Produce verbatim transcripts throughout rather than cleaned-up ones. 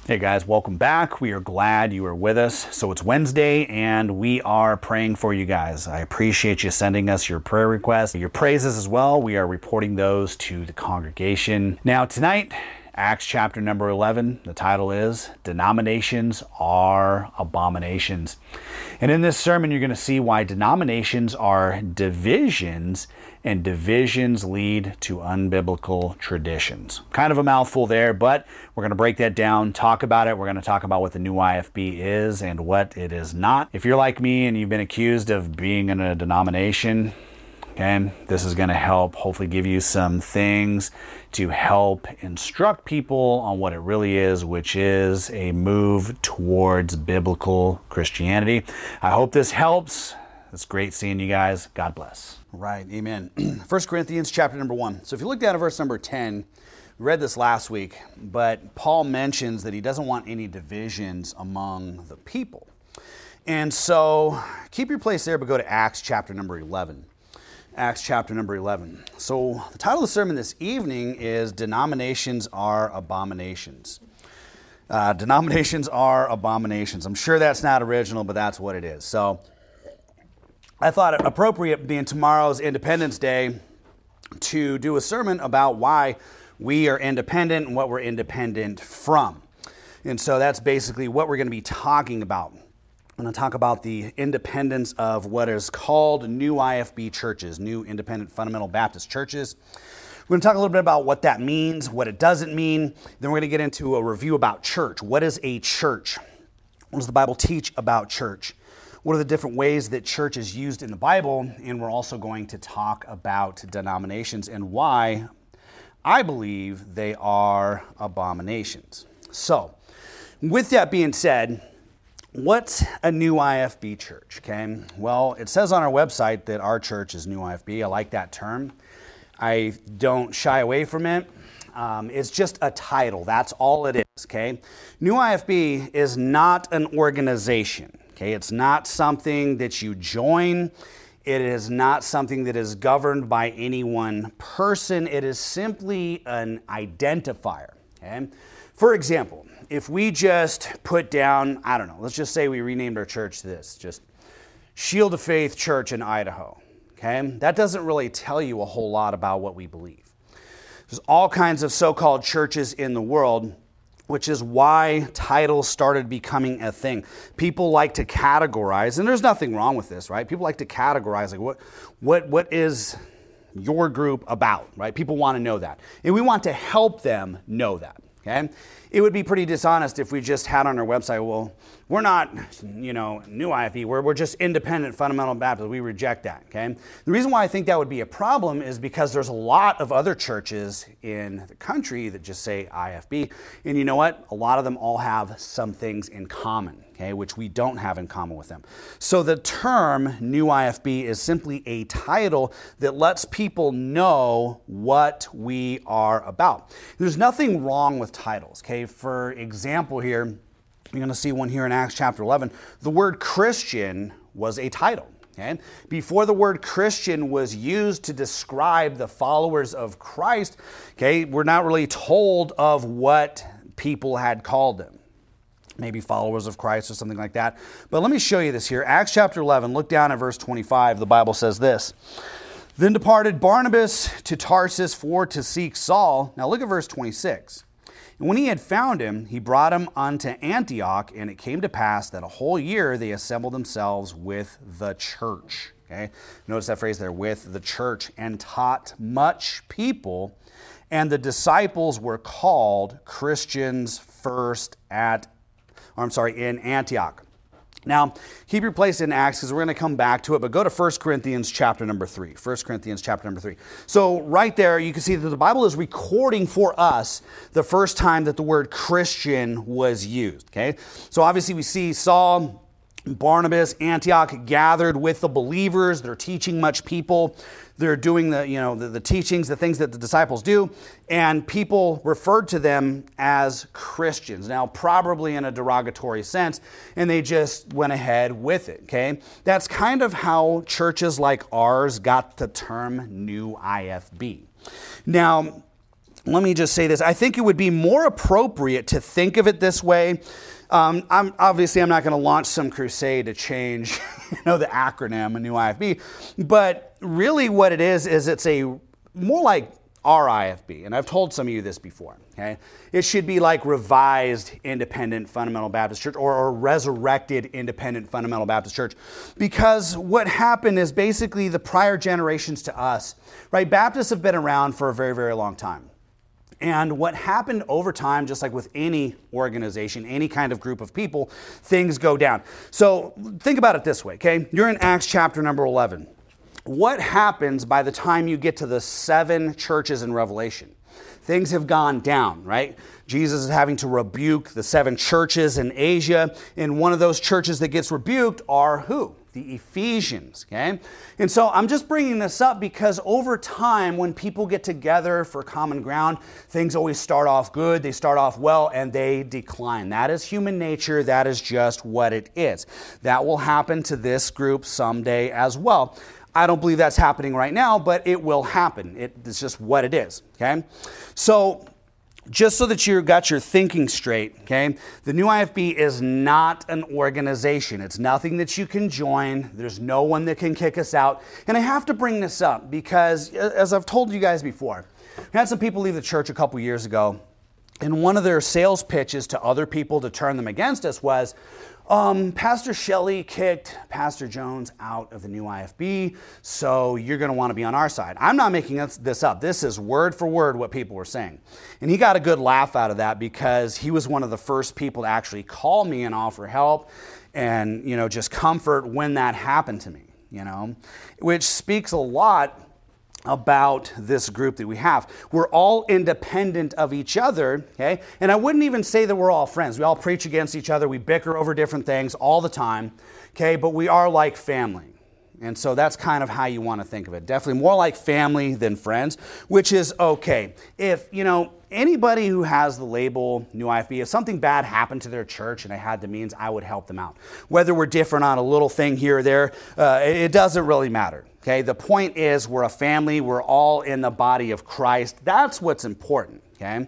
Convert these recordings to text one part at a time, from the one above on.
Hey guys, welcome back. We are glad you are with us. So it's Wednesday and we are praying for you guys. I appreciate you sending us your prayer requests, your praises as well. We are reporting those to the congregation. Now tonight, Acts chapter number eleven, the title is Denominations Are Abominations. And in this sermon, you're going to see why denominations are divisions and divisions lead to unbiblical traditions. Kind of a mouthful there, but we're going to break that down, talk about it. We're going to talk about what the new I F B is and what it is not. If you're like me and you've been accused of being in a denomination, okay, this is going to help hopefully give you some things to help instruct people on what it really is, which is a move towards biblical Christianity. I hope this helps. It's great seeing you guys. God bless. Right, amen. First Corinthians chapter number one. So if you look down at verse number ten, we read this last week, but Paul mentions that he doesn't want any divisions among the people. And so keep your place there, but go to Acts chapter number eleven. Acts chapter number eleven. So the title of the sermon this evening is Denominations Are Abominations. Uh, denominations are abominations. I'm sure that's not original, but that's what it is. So I thought it appropriate, being tomorrow's Independence Day, to do a sermon about why we are independent and what we're independent from. And so that's basically what we're going to be talking about. I'm going to talk about the independence of what is called New I F B churches, New Independent Fundamental Baptist churches. We're going to talk a little bit about what that means, what it doesn't mean. Then we're going to get into a review about church. What is a church? What does the Bible teach about church? What are the different ways that church is used in the Bible? And we're also going to talk about denominations and why I believe they are abominations. So, with that being said, what's a New I F B church? Okay, well, it says on our website that our church is New I F B. I like that term. I don't shy away from it. Um, it's just a title. That's all it is. Okay, New I F B is not an organization. Okay, it's not something that you join. It is not something that is governed by any one person. It is simply an identifier. Okay, for example, if we just put down, I don't know, let's just say we renamed our church this, just Shield of Faith Church in Idaho. Okay, that doesn't really tell you a whole lot about what we believe. There's all kinds of so-called churches in the world, which is why titles started becoming a thing. People like to categorize, and there's nothing wrong with this, right? People like to categorize, like what, what, what is your group about, right? People want to know that, and we want to help them know that. Okay, it would be pretty dishonest if we just had on our website, well, we're not, you know, New I F B, we're, we're just independent fundamental Baptist. We reject that, okay? The reason why I think that would be a problem is because there's a lot of other churches in the country that just say I F B, and you know what? A lot of them all have some things in common, okay, which we don't have in common with them. So the term New I F B is simply a title that lets people know what we are about. There's nothing wrong with titles, okay? For example here, you're going to see one here in Acts chapter eleven. The word Christian was a title. Okay? Before the word Christian was used to describe the followers of Christ, okay, we're not really told of what people had called them. Maybe followers of Christ or something like that. But let me show you this here. Acts chapter eleven, look down at verse twenty-five. The Bible says this. Then departed Barnabas to Tarsus for to seek Saul. Now look at verse twenty-six. And when he had found him, he brought him unto Antioch, and it came to pass that a whole year they assembled themselves with the church. Okay, notice that phrase there, with the church, and taught much people, and the disciples were called Christians first at, or I'm sorry, in Antioch. Now, keep your place in Acts because we're going to come back to it, but go to First Corinthians chapter number three. First Corinthians chapter number three. So right there, you can see that the Bible is recording for us the first time that the word Christian was used. Okay, so obviously we see Saul, Barnabas, Antioch gathered with the believers. They're teaching much people. They're doing the, you know, the, the teachings, the things that the disciples do, and people referred to them as Christians. Now, probably in a derogatory sense, and they just went ahead with it, okay? That's kind of how churches like ours got the term New I F B. Now, let me just say this. I think it would be more appropriate to think of it this way. Um, I'm obviously I'm not going to launch some crusade to change, you know, the acronym, a new I F B. But really, what it is is it's a more like R I F B, and I've told some of you this before. Okay, it should be like Revised Independent Fundamental Baptist Church or, or Resurrected Independent Fundamental Baptist Church, because what happened is basically the prior generations to us, right? Baptists have been around for a very, very long time. And what happened over time, just like with any organization, any kind of group of people, things go down. So think about it this way, okay? You're in Acts chapter number eleven. What happens by the time you get to the seven churches in Revelation? Things have gone down, right? Jesus is having to rebuke the seven churches in Asia. And one of those churches that gets rebuked are who? The Ephesians, okay? And so I'm just bringing this up because over time, when people get together for common ground, things always start off good, they start off well, and they decline. That is human nature. That is just what it is. That will happen to this group someday as well. I don't believe that's happening right now, but it will happen. It, it's just what it is, okay? So just so that you got your thinking straight, okay? The new I F B is not an organization. It's nothing that you can join. There's no one that can kick us out. And I have to bring this up because, as I've told you guys before, we had some people leave the church a couple years ago, and one of their sales pitches to other people to turn them against us was, Um, Pastor Shelley kicked Pastor Jones out of the new I F B, so you're going to want to be on our side. I'm not making this up. This is word for word what people were saying. And he got a good laugh out of that because he was one of the first people to actually call me and offer help and, you know, just comfort when that happened to me, you know, which speaks a lot about this group that we have. We're all independent of each other, okay? And I wouldn't even say that we're all friends. We all preach against each other. We bicker over different things all the time, okay? But we are like family. And so that's kind of how you want to think of it. Definitely more like family than friends, which is okay. If, you know, anybody who has the label New I F B, if something bad happened to their church and I had the means, I would help them out. Whether we're different on a little thing here or there, uh, it doesn't really matter. Okay, the point is we're a family. We're all in the body of Christ. That's what's important, okay?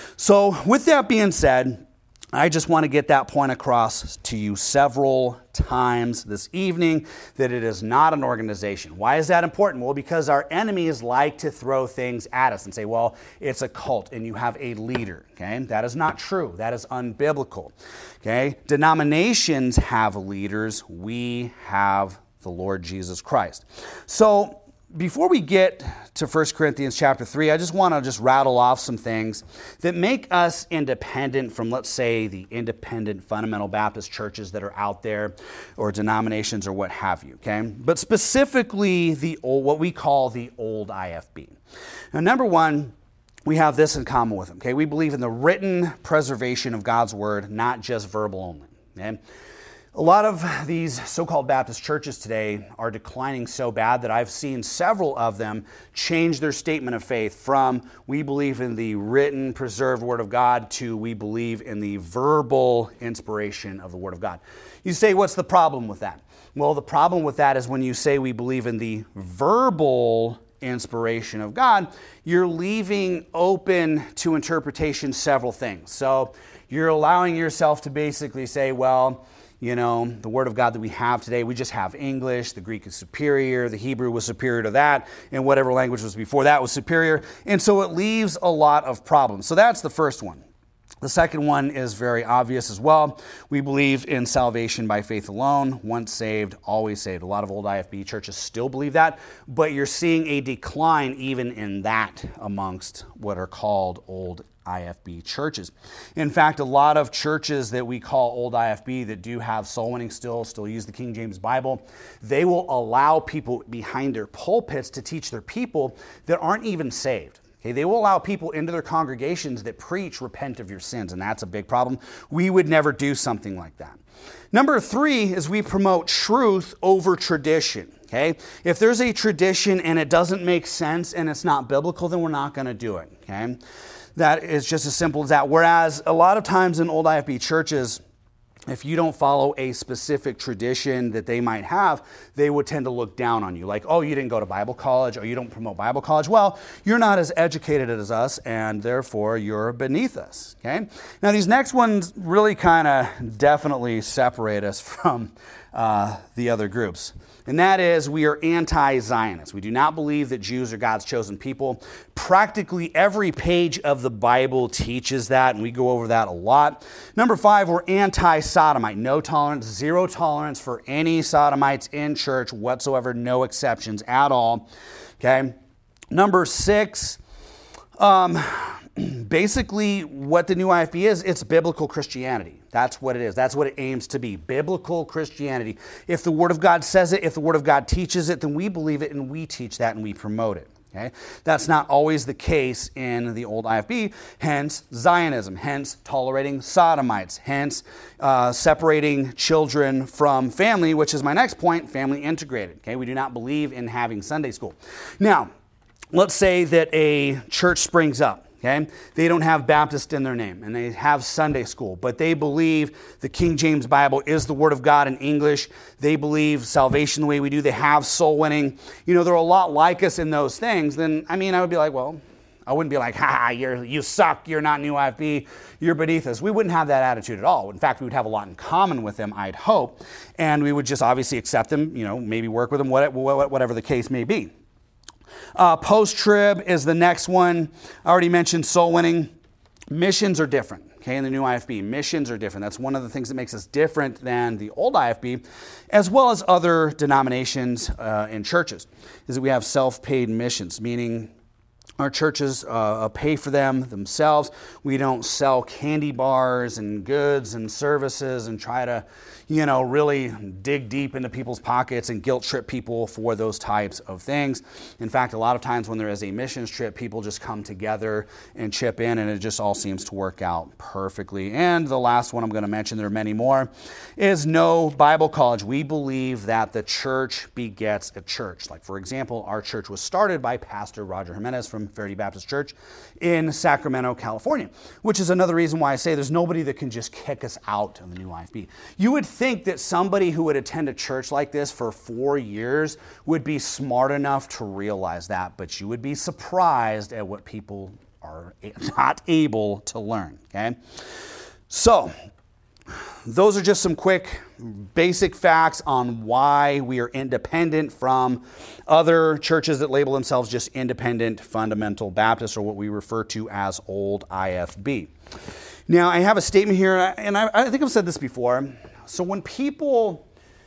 So with that being said, I just want to get that point across to you several times this evening that it is not an organization. Why is that important? Well, because our enemies like to throw things at us and say, well, it's a cult and you have a leader, okay? That is not true. That is unbiblical, okay? Denominations have leaders. We have the Lord Jesus Christ. So before we get to First Corinthians chapter three, I just want to just rattle off some things that make us independent from, let's say, the independent fundamental Baptist churches that are out there or denominations or what have you, okay? But specifically the old, what we call the old I F B. Now, number one, we have this in common with them, okay? We believe in the written preservation of God's word, not just verbal only, okay? A lot of these so-called Baptist churches today are declining so bad that I've seen several of them change their statement of faith from we believe in the written, preserved Word of God to we believe in the verbal inspiration of the Word of God. You say, what's the problem with that? Well, the problem with that is when you say we believe in the verbal inspiration of God, you're leaving open to interpretation several things. So you're allowing yourself to basically say, well, you know, the Word of God that we have today, we just have English, the Greek is superior, the Hebrew was superior to that, and whatever language was before that was superior. And so it leaves a lot of problems. So that's the first one. The second one is very obvious as well. We believe in salvation by faith alone, once saved, always saved. A lot of old I F B churches still believe that, but you're seeing a decline even in that amongst what are called old I F B churches. In fact, a lot of churches that we call old I F B that do have soul winning still, still use the King James Bible, they will allow people behind their pulpits to teach their people that aren't even saved. Okay, they will allow people into their congregations that preach repent of your sins, and that's a big problem. We would never do something like that. Number three is we promote truth over tradition. Okay, if there's a tradition and it doesn't make sense and it's not biblical, then we're not going to do it. Okay. That is just as simple as that. Whereas a lot of times in old I F B churches, if you don't follow a specific tradition that they might have, they would tend to look down on you. Like, oh, you didn't go to Bible college, or you don't promote Bible college. Well, you're not as educated as us, and therefore you're beneath us, okay? Now, these next ones really kind of definitely separate us from uh, the other groups. And that is, we are anti-Zionists. We do not believe that Jews are God's chosen people. Practically every page of the Bible teaches that, and we go over that a lot. Number five, we're anti-Sodomite. No tolerance, zero tolerance for any Sodomites in church whatsoever, no exceptions at all. Okay. Number six, um, basically what the new I F B is, it's biblical Christianity. That's what it is. That's what it aims to be. Biblical Christianity. If the Word of God says it, if the Word of God teaches it, then we believe it and we teach that and we promote it. Okay? That's not always the case in the old I F B, hence Zionism, hence tolerating Sodomites, hence uh, separating children from family, which is my next point, family integrated. Okay? We do not believe in having Sunday school. Now, let's say that a church springs up. Okay? They don't have Baptist in their name, and they have Sunday school, but they believe the King James Bible is the Word of God in English. They believe salvation the way we do. They have soul winning. You know, they're a lot like us in those things. Then, I mean, I would be like, well, I wouldn't be like, ha, you're, you suck, you're not new I F B, you're beneath us. We wouldn't have that attitude at all. In fact, we would have a lot in common with them, I'd hope, and we would just obviously accept them, you know, maybe work with them, whatever the case may be. Uh, Post-trib is the next one. I already mentioned soul winning. Missions are different, okay, in the new I F B. Missions are different. That's one of the things that makes us different than the old I F B, as well as other denominations uh, and churches, is that we have self-paid missions, meaning our churches uh, pay for them themselves. We don't sell candy bars and goods and services and try to, you know, really dig deep into people's pockets and guilt trip people for those types of things. In fact, a lot of times when there is a missions trip, people just come together and chip in, and it just all seems to work out perfectly. And the last one I'm going to mention, there are many more, is no Bible college. We believe that the church begets a church. Like, for example, our church was started by Pastor Roger Jimenez from Verity Baptist Church in Sacramento, California, which is another reason why I say there's nobody that can just kick us out of the new I F B. You would think that somebody who would attend a church like this for four years would be smart enough to realize that, but you would be surprised at what people are not able to learn, okay? So, those are just some quick basic facts on why we are independent from other churches that label themselves just Independent Fundamental Baptists, or what we refer to as Old I F B. Now, I have a statement here, and I, I think I've said this before. So when people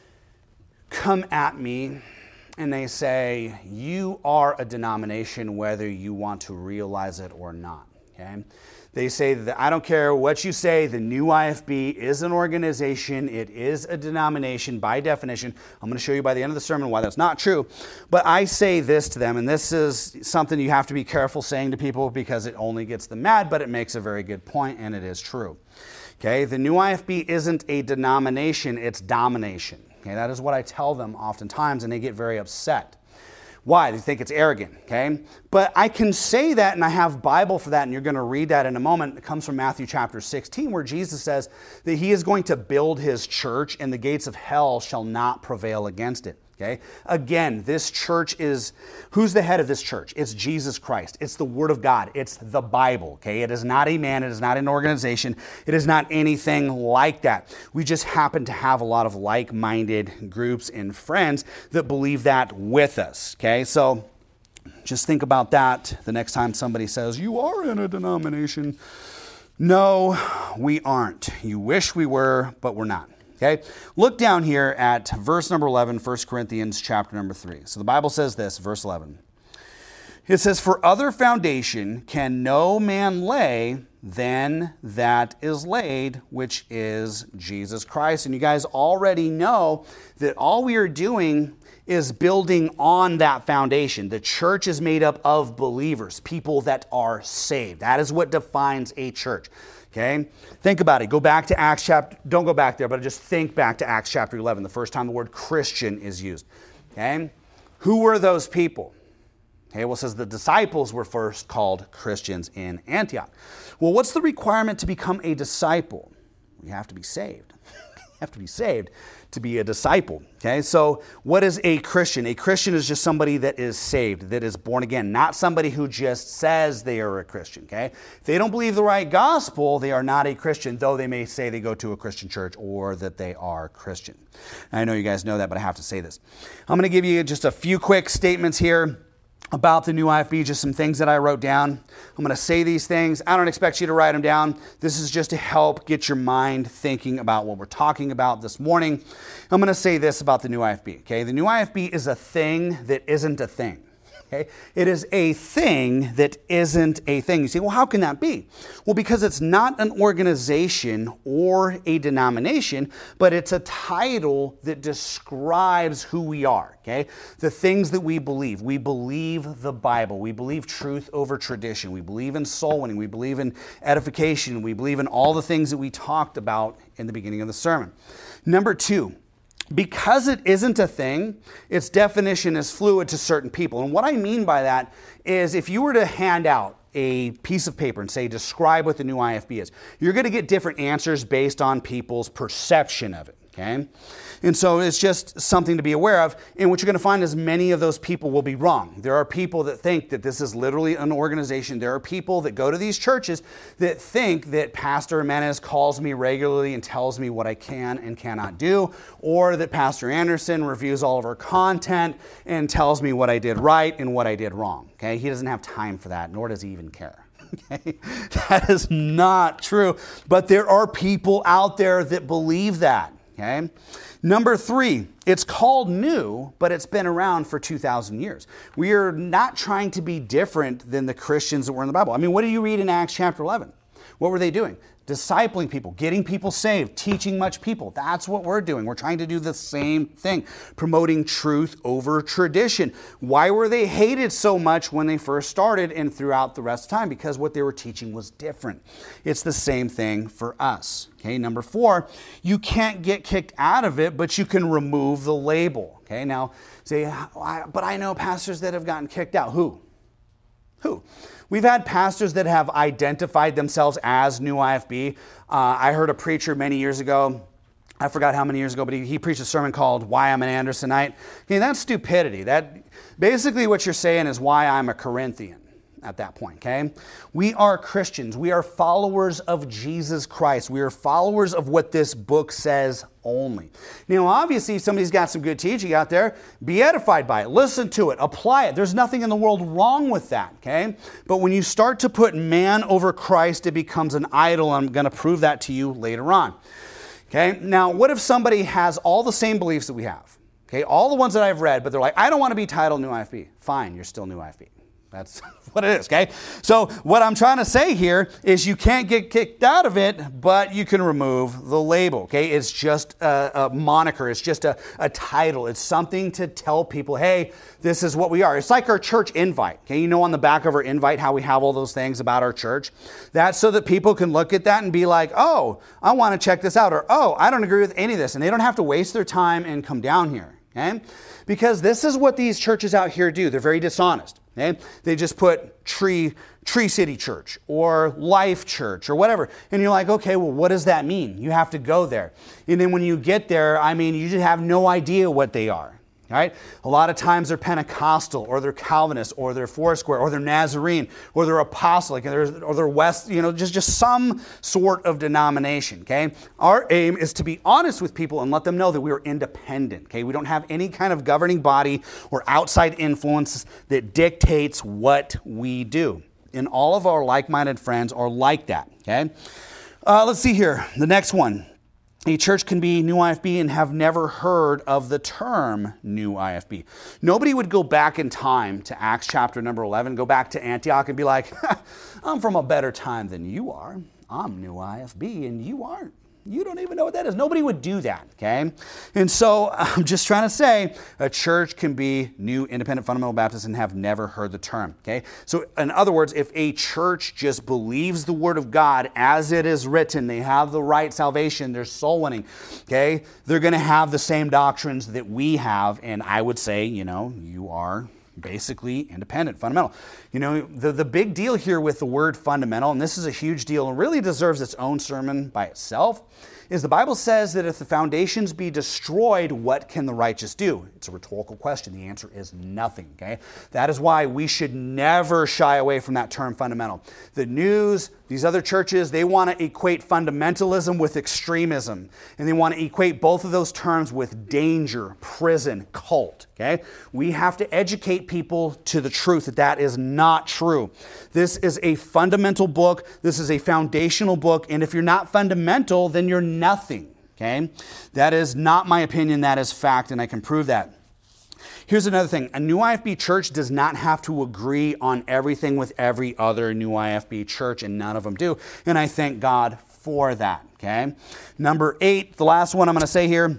come at me and they say, you are a denomination whether you want to realize it or not, okay? They say that I don't care what you say, the new I F B is an organization, it is a denomination by definition. I'm going to show you by the end of the sermon why that's not true. But I say this to them, and this is something you have to be careful saying to people because it only gets them mad, but it makes a very good point, and it is true. Okay, the new I F B isn't a denomination, it's domination. Okay, that is what I tell them oftentimes, and they get very upset. Why? They think it's arrogant, okay? But I can say that, and I have Bible for that, and you're going to read that in a moment. It comes from Matthew chapter sixteen, where Jesus says that he is going to build his church, and the gates of hell shall not prevail against it, okay? Again, this church is, who's the head of this church? It's Jesus Christ. It's the Word of God. It's the Bible, okay? It is not a man. It is not an organization. It is not anything like that. We just happen to have a lot of like-minded groups and friends that believe that with us, okay? So just think about that the next time somebody says, you are in a denomination. No, we aren't. You wish we were, but we're not. Okay, look down here at verse number eleven, First Corinthians chapter number three. So the Bible says this, verse eleven. It says, for other foundation can no man lay than that is laid, which is Jesus Christ. And you guys already know that all we are doing is building on that foundation. The church is made up of believers, people that are saved. That is what defines a church. Okay, think about it. Go back to Acts chapter, don't go back there, but just think back to Acts chapter eleven, the first time the word Christian is used. Okay, who were those people? Okay, well, it says the disciples were first called Christians in Antioch. Well, what's the requirement to become a disciple? You have to be saved. You have to be saved to be a disciple. Okay, so what is a Christian? A Christian is just somebody that is saved, that is born again, not somebody who just says they are a Christian. Okay, if they don't believe the right gospel, they are not a Christian, though they may say they go to a Christian church or that they are Christian. I know you guys know that, but I have to say this. I'm going to give you just a few quick statements here about the new I F B, just some things that I wrote down. I'm going to say these things. I don't expect you to write them down. This is just to help get your mind thinking about what we're talking about this morning. I'm going to say this about the new I F B, okay? The new I F B is a thing that isn't a thing. Okay? It is a thing that isn't a thing. You say, well, how can that be? Well, because it's not an organization or a denomination, but it's a title that describes who we are. Okay? The things that we believe. We believe the Bible. We believe truth over tradition. We believe in soul winning. We believe in edification. We believe in all the things that we talked about in the beginning of the sermon. Number two, because it isn't a thing, its definition is fluid to certain people. And what I mean by that is if you were to hand out a piece of paper and say, describe what the new I F B is, you're going to get different answers based on people's perception of it. Okay? And so it's just something to be aware of. And what you're going to find is many of those people will be wrong. There are people that think that this is literally an organization. There are people that go to these churches that think that Pastor Jimenez calls me regularly and tells me what I can and cannot do, or that Pastor Anderson reviews all of our content and tells me what I did right and what I did wrong. Okay? He doesn't have time for that, nor does he even care. Okay? That is not true. But there are people out there that believe that. Okay? Number three, it's called new, but it's been around for two thousand years. We are not trying to be different than the Christians that were in the Bible. I mean, what do you read in Acts chapter eleven? What were they doing? Discipling people, getting people saved, teaching much people. That's what we're doing. We're trying to do the same thing, promoting truth over tradition. Why were they hated so much when they first started and throughout the rest of the time? Because what they were teaching was different. It's the same thing for us. Okay, number four, you can't get kicked out of it, but you can remove the label. Okay, now say, but I know pastors that have gotten kicked out. Who? Who? We've had pastors that have identified themselves as New I F B. Uh, I heard a preacher many years ago, I forgot how many years ago, but he, he preached a sermon called Why I'm an Andersonite. Okay, that's stupidity. That basically what you're saying is why I'm a Corinthian at that point, okay? We are Christians. We are followers of Jesus Christ. We are followers of what this book says only. Now, obviously, if somebody's got some good teaching out there, be edified by it. Listen to it. Apply it. There's nothing in the world wrong with that, okay? But when you start to put man over Christ, it becomes an idol. I'm going to prove that to you later on, okay? Now, what if somebody has all the same beliefs that we have, okay? All the ones that I've read, but they're like, I don't want to be titled New I F B. Fine, you're still New I F B. That's what it is, okay? So what I'm trying to say here is you can't get kicked out of it, but you can remove the label, okay? It's just a, a moniker. It's just a, a title. It's something to tell people, hey, this is what we are. It's like our church invite, okay? You know on the back of our invite how we have all those things about our church? That's so that people can look at that and be like, oh, I want to check this out, or oh, I don't agree with any of this, and they don't have to waste their time and come down here, okay? Because this is what these churches out here do. They're very dishonest. Okay? They just put Tree, Tree City Church or Life Church or whatever. And you're like, okay, well, what does that mean? You have to go there. And then when you get there, I mean, you just have no idea what they are. Right? A lot of times they're Pentecostal or they're Calvinist or they're Foursquare or they're Nazarene or they're Apostolic or they're West, you know, just, just some sort of denomination. Okay? Our aim is to be honest with people and let them know that we are independent. Okay? We don't have any kind of governing body or outside influence that dictates what we do. And all of our like-minded friends are like that. Okay? Uh, let's see here. The next one. A church can be New I F B and have never heard of the term New I F B. Nobody would go back in time to Acts chapter number eleven, go back to Antioch and be like, I'm from a better time than you are. I'm New I F B and you aren't. You don't even know what that is. Nobody would do that, okay? And so I'm just trying to say a church can be New Independent Fundamental Baptist and have never heard the term, okay? So in other words, if a church just believes the Word of God as it is written, they have the right salvation, they're soul winning, okay? They're going to have the same doctrines that we have, and I would say, you know, you are basically independent, fundamental. You know, the, the big deal here with the word fundamental, and this is a huge deal and really deserves its own sermon by itself, is the Bible says that if the foundations be destroyed, what can the righteous do? It's a rhetorical question. The answer is nothing, okay? That is why we should never shy away from that term fundamental. The news, these other churches, they want to equate fundamentalism with extremism. And they want to equate both of those terms with danger, prison, cult, okay? We have to educate people to the truth that that is not true. This is a fundamental book. This is a foundational book. And if you're not fundamental, then you're nothing, okay? That is not my opinion. That is fact, and I can prove that. Here's another thing. A New I F B church does not have to agree on everything with every other New I F B church, and none of them do. And I thank God for that, okay? Number eight, the last one I'm going to say here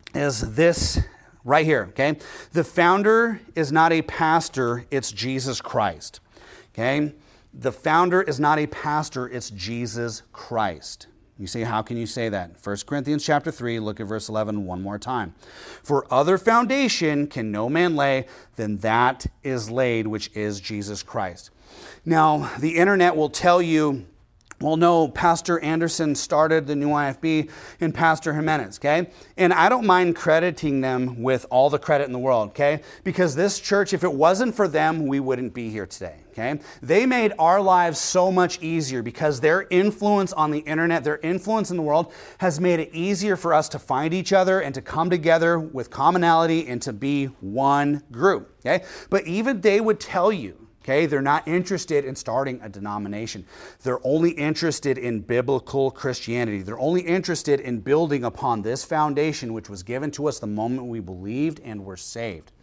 is this right here, okay? The founder is not a pastor, it's Jesus Christ, okay? The founder is not a pastor, it's Jesus Christ. You say, how can you say that? First Corinthians chapter three, look at verse eleven one more time. For other foundation can no man lay than that is laid, which is Jesus Christ. Now, the internet will tell you, well, no, Pastor Anderson started the New I F B and Pastor Jimenez, okay? And I don't mind crediting them with all the credit in the world, okay? Because this church, if it wasn't for them, we wouldn't be here today, okay? They made our lives so much easier because their influence on the internet, their influence in the world has made it easier for us to find each other and to come together with commonality and to be one group, okay? But even they would tell you, okay, they're not interested in starting a denomination. They're only interested in biblical Christianity. They're only interested in building upon this foundation which was given to us the moment we believed and were saved.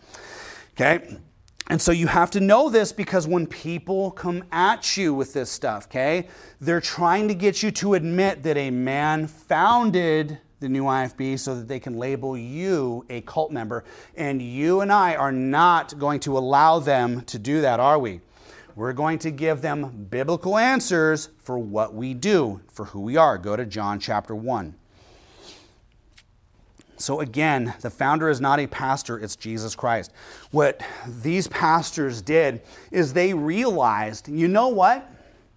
Okay? And so you have to know this because when people come at you with this stuff, okay, they're trying to get you to admit that a man founded the New I F B so that they can label you a cult member. And you and I are not going to allow them to do that, are we? We're going to give them biblical answers for what we do, for who we are. Go to John chapter one. So again, the founder is not a pastor, it's Jesus Christ. What these pastors did is they realized, you know what?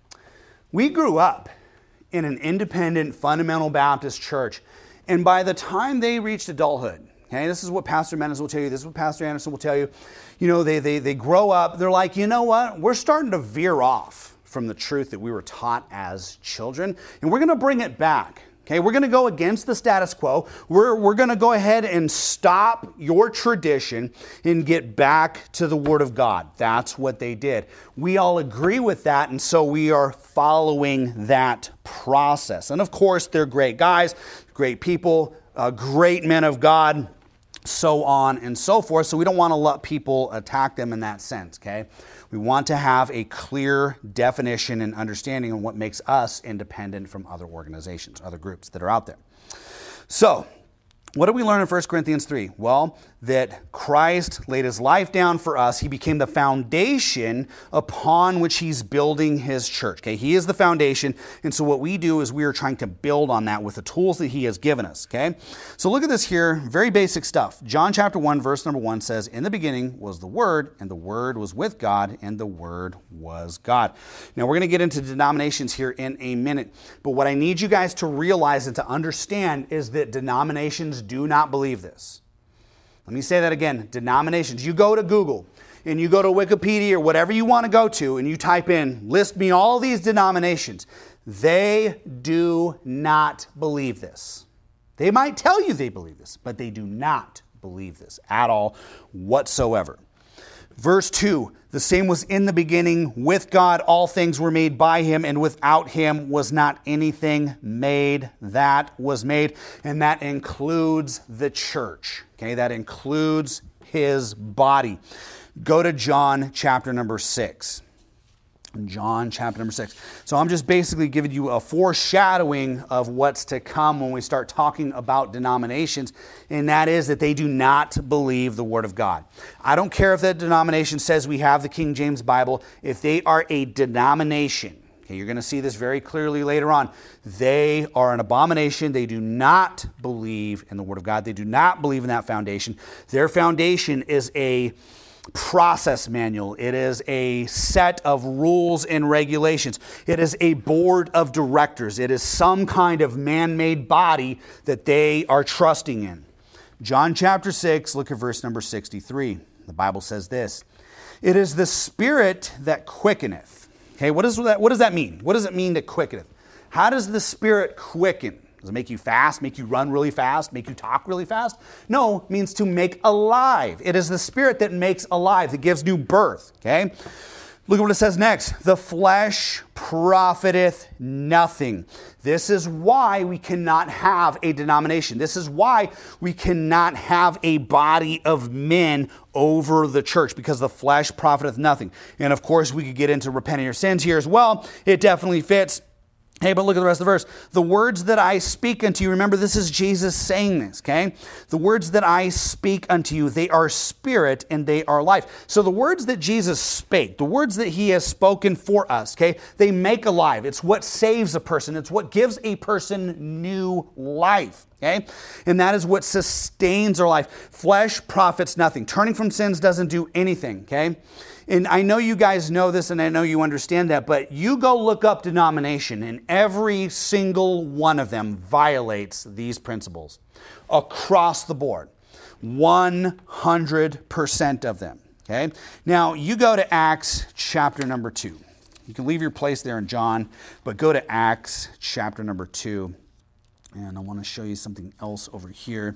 We grew up in an independent, fundamental Baptist church. And by the time they reached adulthood, okay, this is what Pastor Menes will tell you, this is what Pastor Anderson will tell you, you know, they, they, they grow up, they're like, you know what, we're starting to veer off from the truth that we were taught as children, and we're going to bring it back. Okay, we're going to go against the status quo. We're, we're going to go ahead and stop your tradition and get back to the Word of God. That's what they did. We all agree with that, and so we are following that process. And of course, they're great guys, great people, uh, great men of God, so on and so forth. So we don't want to let people attack them in that sense, okay? We want to have a clear definition and understanding of what makes us independent from other organizations, other groups that are out there. So, what do we learn in First Corinthians three? Well, that Christ laid his life down for us. He became the foundation upon which he's building his church. Okay, he is the foundation. And so what we do is we are trying to build on that with the tools that he has given us. Okay, so look at this here. Very basic stuff. John chapter one, verse number one says, in the beginning was the Word, and the Word was with God, and the Word was God. Now, we're going to get into denominations here in a minute. But what I need you guys to realize and to understand is that denominations do not believe this. Let me say that again. Denominations. You go to Google and you go to Wikipedia or whatever you want to go to and you type in, list me all these denominations. They do not believe this. They might tell you they believe this, but they do not believe this at all whatsoever. Verse two, the same was in the beginning with God. All things were made by him, and without him was not anything made that was made. And that includes the church. Okay, that includes his body. Go to John chapter number six. John chapter number six. So I'm just basically giving you a foreshadowing of what's to come when we start talking about denominations, and that is that they do not believe the Word of God. I don't care if that denomination says we have the King James Bible. If they are a denomination, okay, you're going to see this very clearly later on, they are an abomination. They do not believe in the Word of God. They do not believe in that foundation. Their foundation is a process manual. It is a set of rules and regulations. It is a board of directors. It is some kind of man-made body that they are trusting in. John chapter six, look at verse number sixty-three. The Bible says this, "It is the Spirit that quickeneth." Okay, what, is that, what does that mean? What does it mean to quickeneth? How does the Spirit quicken? Does it make you fast, make you run really fast, make you talk really fast? No, it means to make alive. It is the Spirit that makes alive, that gives new birth. Okay? Look at what it says next. "The flesh profiteth nothing." This is why we cannot have a denomination. This is why we cannot have a body of men over the church, because the flesh profiteth nothing. And of course, we could get into repenting your sins here as well. It definitely fits. Hey, but look at the rest of the verse. "The words that I speak unto you," remember this is Jesus saying this, okay? "The words that I speak unto you, they are spirit and they are life." So the words that Jesus spake, the words that he has spoken for us, okay, they make alive. It's what saves a person. It's what gives a person new life, okay? And that is what sustains our life. Flesh profits nothing. Turning from sins doesn't do anything, okay? And I know you guys know this and I know you understand that, but you go look up denomination and every single one of them violates these principles across the board. one hundred percent of them. Okay? Now, you go to Acts chapter number two. You can leave your place there in John, but go to Acts chapter number two. And I want to show you something else over here.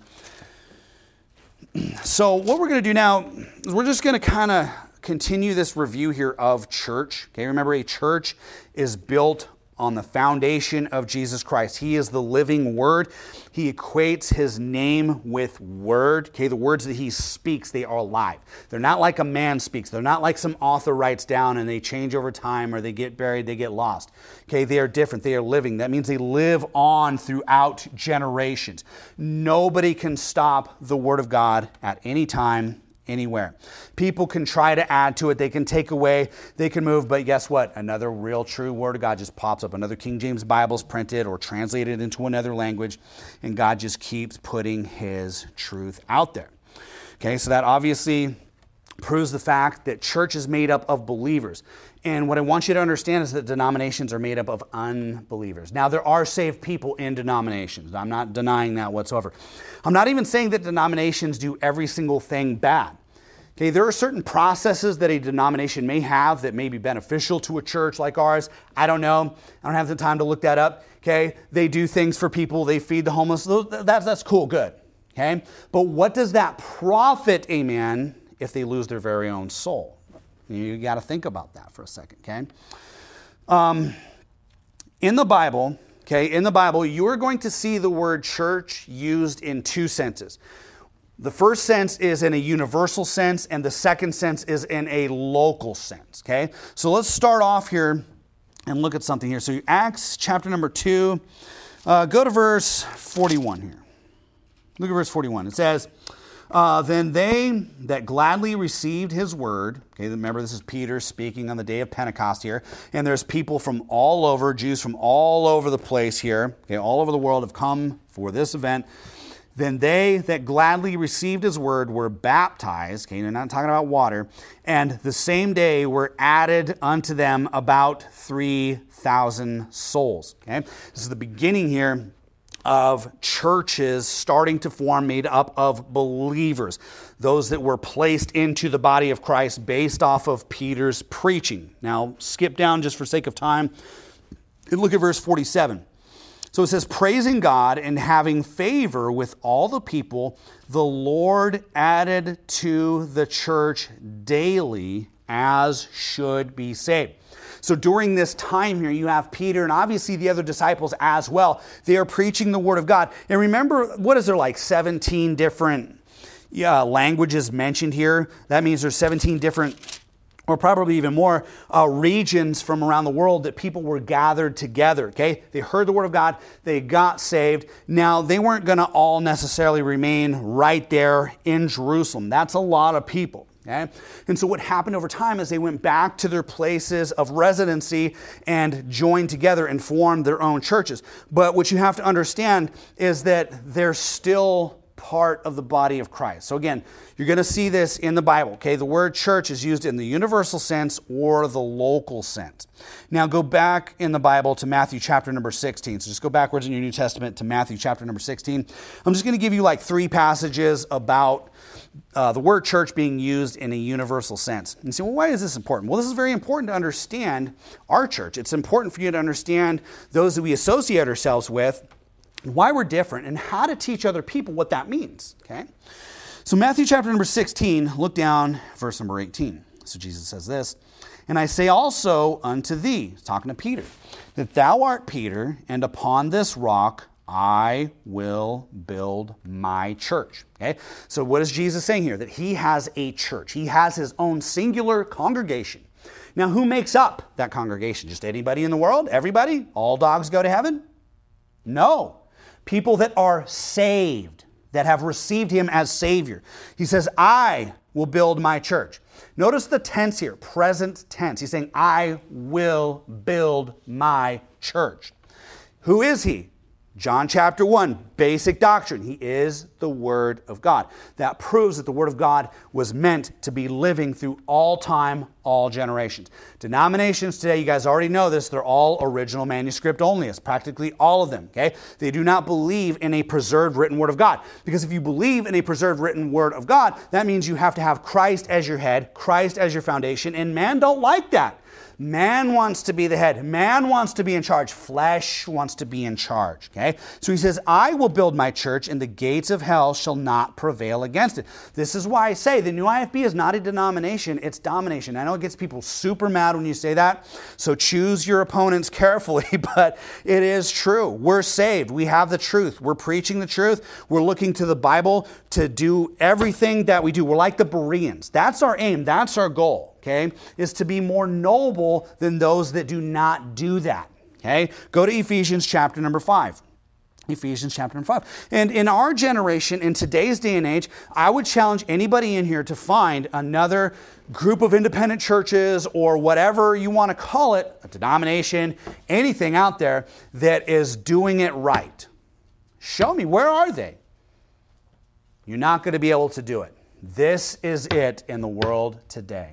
So what we're going to do now is we're just going to kind of continue this review here of church. Okay, remember, a church is built on the foundation of Jesus Christ. He is the living word. He equates his name with word. Okay, the words that he speaks, they are alive. They're not like a man speaks. They're not like some author writes down and they change over time or they get buried, they get lost. Okay, they are different. They are living. That means they live on throughout generations. Nobody can stop the word of God at any time, anywhere. People can try to add to it. They can take away. They can move. But guess what? Another real true word of God just pops up. Another King James Bible is printed or translated into another language. And God just keeps putting his truth out there. Okay, so that obviously proves the fact that church is made up of believers. And what I want you to understand is that denominations are made up of unbelievers. Now, there are saved people in denominations. I'm not denying that whatsoever. I'm not even saying that denominations do every single thing bad. Okay, there are certain processes that a denomination may have that may be beneficial to a church like ours. I don't know. I don't have the time to look that up. Okay, they do things for people. They feed the homeless. That's, that's cool, good. Okay, but what does that profit a man if they lose their very own soul? You got to think about that for a second, okay? Um, in the Bible, okay, in the Bible, you are going to see the word church used in two senses. The first sense is in a universal sense, and the second sense is in a local sense, okay? So let's start off here and look at something here. So Acts chapter number two, uh, go to verse forty-one here. Look at verse forty-one. It says, Uh, then they that gladly received his word, okay, remember this is Peter speaking on the day of Pentecost here, and there's people from all over, Jews from all over the place here, okay, all over the world have come for this event. Then they that gladly received his word were baptized, okay, they're not talking about water, and the same day were added unto them about three thousand souls, okay. This is the beginning here of churches starting to form made up of believers, those that were placed into the body of Christ based off of Peter's preaching. Now, skip down just for sake of time and look at verse forty-seven. So it says, praising God and having favor with all the people, the Lord added to the church daily as should be saved. So during this time here, you have Peter and obviously the other disciples as well. They are preaching the word of God. And remember, what is there, like seventeen different yeah, languages mentioned here? That means there's seventeen different, or probably even more, uh, regions from around the world that people were gathered together, okay? They heard the word of God. They got saved. Now, they weren't going to all necessarily remain right there in Jerusalem. That's a lot of people. Okay? And so what happened over time is they went back to their places of residency and joined together and formed their own churches. But what you have to understand is that there's still part of the body of Christ. So again, you're going to see this in the Bible, okay? The word church is used in the universal sense or the local sense. Now go back in the Bible to Matthew chapter number sixteen. So just go backwards in your New Testament to Matthew chapter number sixteen. I'm just going to give you like three passages about uh, the word church being used in a universal sense. And you say, well, why is this important? Well, this is very important to understand our church. It's important for you to understand those that we associate ourselves with, why we're different, and how to teach other people what that means, okay? So Matthew chapter number sixteen, look down, verse number eighteen. So Jesus says this, and I say also unto thee, talking to Peter, that thou art Peter, and upon this rock I will build my church. Okay? So what is Jesus saying here? That he has a church. He has his own singular congregation. Now, who makes up that congregation? Just anybody in the world? Everybody? All dogs go to heaven? No. People that are saved, that have received him as Savior. He says, I will build my church. Notice the tense here, present tense. He's saying, I will build my church. Who is he? John chapter one, basic doctrine. He is the Word of God. That proves that the Word of God was meant to be living through all time, all generations. Denominations today, you guys already know this, they're all original manuscript only. It's practically all of them, okay? They do not believe in a preserved written Word of God. Because if you believe in a preserved written Word of God, that means you have to have Christ as your head, Christ as your foundation, and man don't like that. Man wants to be the head. Man wants to be in charge. Flesh wants to be in charge. Okay? So he says, I will build my church and the gates of hell shall not prevail against it. This is why I say the New I F B is not a denomination, it's domination. I know it gets people super mad when you say that, so choose your opponents carefully, but it is true. We're saved. We have the truth. We're preaching the truth. We're looking to the Bible to do everything that we do. We're like the Bereans. That's our aim. That's our goal. Okay, is to be more noble than those that do not do that. Okay, go to Ephesians chapter number five. Ephesians chapter number five. And in our generation, in today's day and age, I would challenge anybody in here to find another group of independent churches or whatever you want to call it, a denomination, anything out there that is doing it right. Show me, where are they? You're not going to be able to do it. This is it in the world today.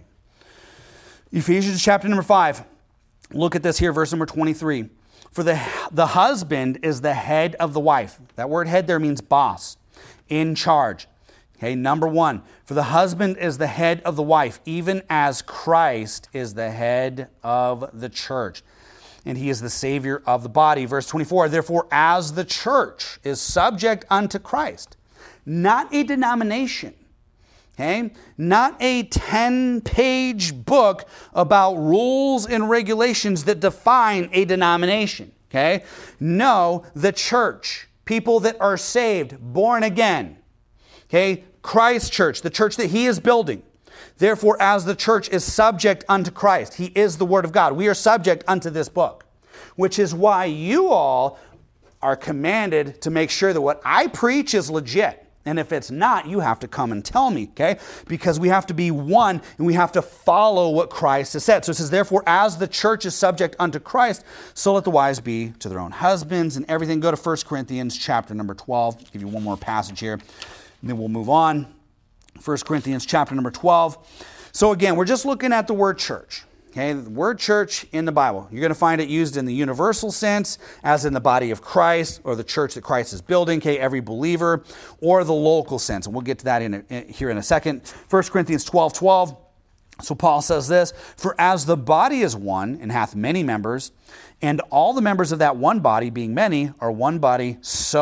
Ephesians chapter number five. Look at this here, verse number twenty-three. For the, the husband is the head of the wife. That word head there means boss, in charge. Okay, number one. For the husband is the head of the wife, even as Christ is the head of the church. And he is the Savior of the body. Verse twenty-four. Therefore, as the church is subject unto Christ, not a denomination. Okay? Not a ten-page book about rules and regulations that define a denomination. Okay? No, the church. People that are saved, born again. Okay? Christ's church, the church that he is building. Therefore, as the church is subject unto Christ, he is the Word of God. We are subject unto this book. Which is why you all are commanded to make sure that what I preach is legit. And if it's not, you have to come and tell me, okay? Because we have to be one and we have to follow what Christ has said. So it says, therefore, as the church is subject unto Christ, so let the wives be to their own husbands and everything. Go to First Corinthians chapter number twelve. I'll give you one more passage here, and then we'll move on. First Corinthians chapter number twelve. So again, we're just looking at the word church. Okay, the word church in the Bible. You're going to find it used in the universal sense, as in the body of Christ, or the church that Christ is building, okay, every believer, or the local sense. And we'll get to that in, a, in here in a second. First Corinthians twelve twelve. So Paul says this, for as the body is one and hath many members, and all the members of that one body, being many, are one body,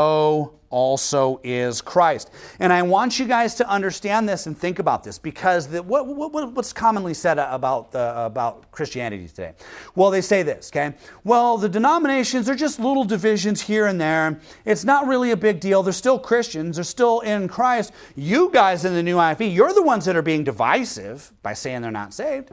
so also is Christ. And I want you guys to understand this and think about this, because the, what, what, what's commonly said about, the, about Christianity today? Well, they say this, okay? Well, the denominations are just little divisions here and there. It's not really a big deal. They're still Christians. They're still in Christ. You guys in the New I F B, you're the ones that are being divisive by saying they're not saved.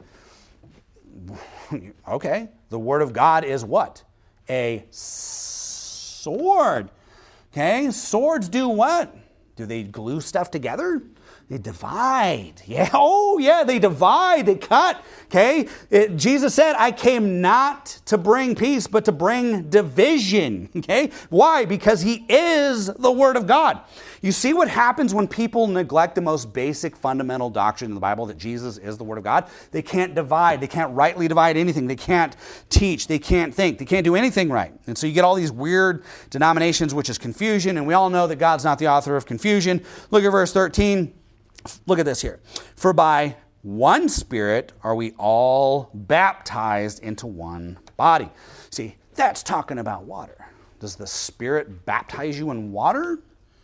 Okay, the Word of God is what? A sword. Okay, swords do what? Do they glue stuff together? They divide. Yeah, oh yeah, they divide, they cut. Okay, it, Jesus said, I came not to bring peace, but to bring division. Okay, why? Because he is the Word of God. You see what happens when people neglect the most basic fundamental doctrine in the Bible, that Jesus is the Word of God? They can't divide. They can't rightly divide anything. They can't teach. They can't think. They can't do anything right. And so you get all these weird denominations, which is confusion. And we all know that God's not the author of confusion. Look at verse thirteen. Look at this here. For by one Spirit are we all baptized into one body. See, that's talking about water. Does the Spirit baptize you in water?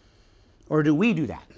Or do we do that?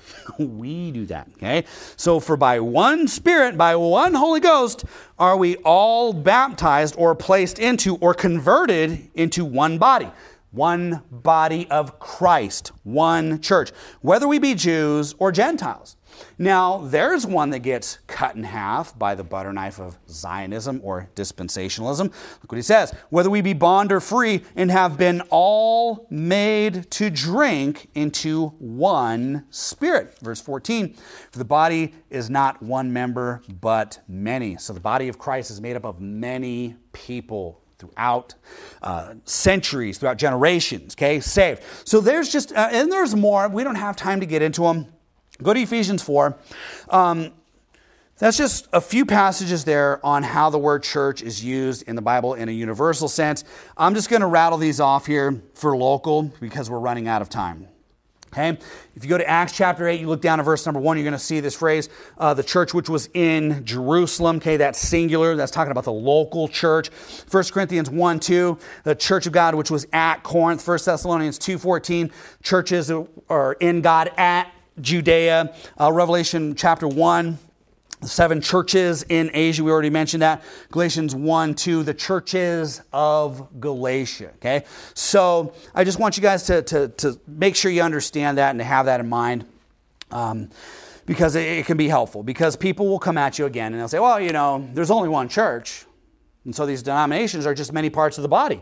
We do that, okay? So for by one Spirit, by one Holy Ghost, are we all baptized or placed into or converted into one body. One body of Christ, one church, whether we be Jews or Gentiles. Now, there's one that gets cut in half by the butter knife of Zionism or dispensationalism. Look what he says. Whether we be bond or free, and have been all made to drink into one Spirit. Verse fourteen, for the body is not one member, but many. So the body of Christ is made up of many people throughout uh, centuries, throughout generations, okay, saved. So there's just, uh, and there's more. We don't have time to get into them. Go to Ephesians four. Um, that's just a few passages there on how the word church is used in the Bible in a universal sense. I'm just going to rattle these off here for local because we're running out of time. Okay, if you go to Acts chapter eight, you look down at verse number one, you're going to see this phrase, uh, the church which was in Jerusalem. Okay, that's singular. That's talking about the local church. First Corinthians one two, the church of God which was at Corinth. First Thessalonians two fourteen, churches are in God at Judea. Uh, Revelation chapter one, seven churches in Asia. We already mentioned that. Galatians one two, the churches of Galatia. Okay, so I just want you guys to, to, to make sure you understand that and to have that in mind. Um, because it, it can be helpful. Because people will come at you again and they'll say, well, you know, there's only one church. And so these denominations are just many parts of the body.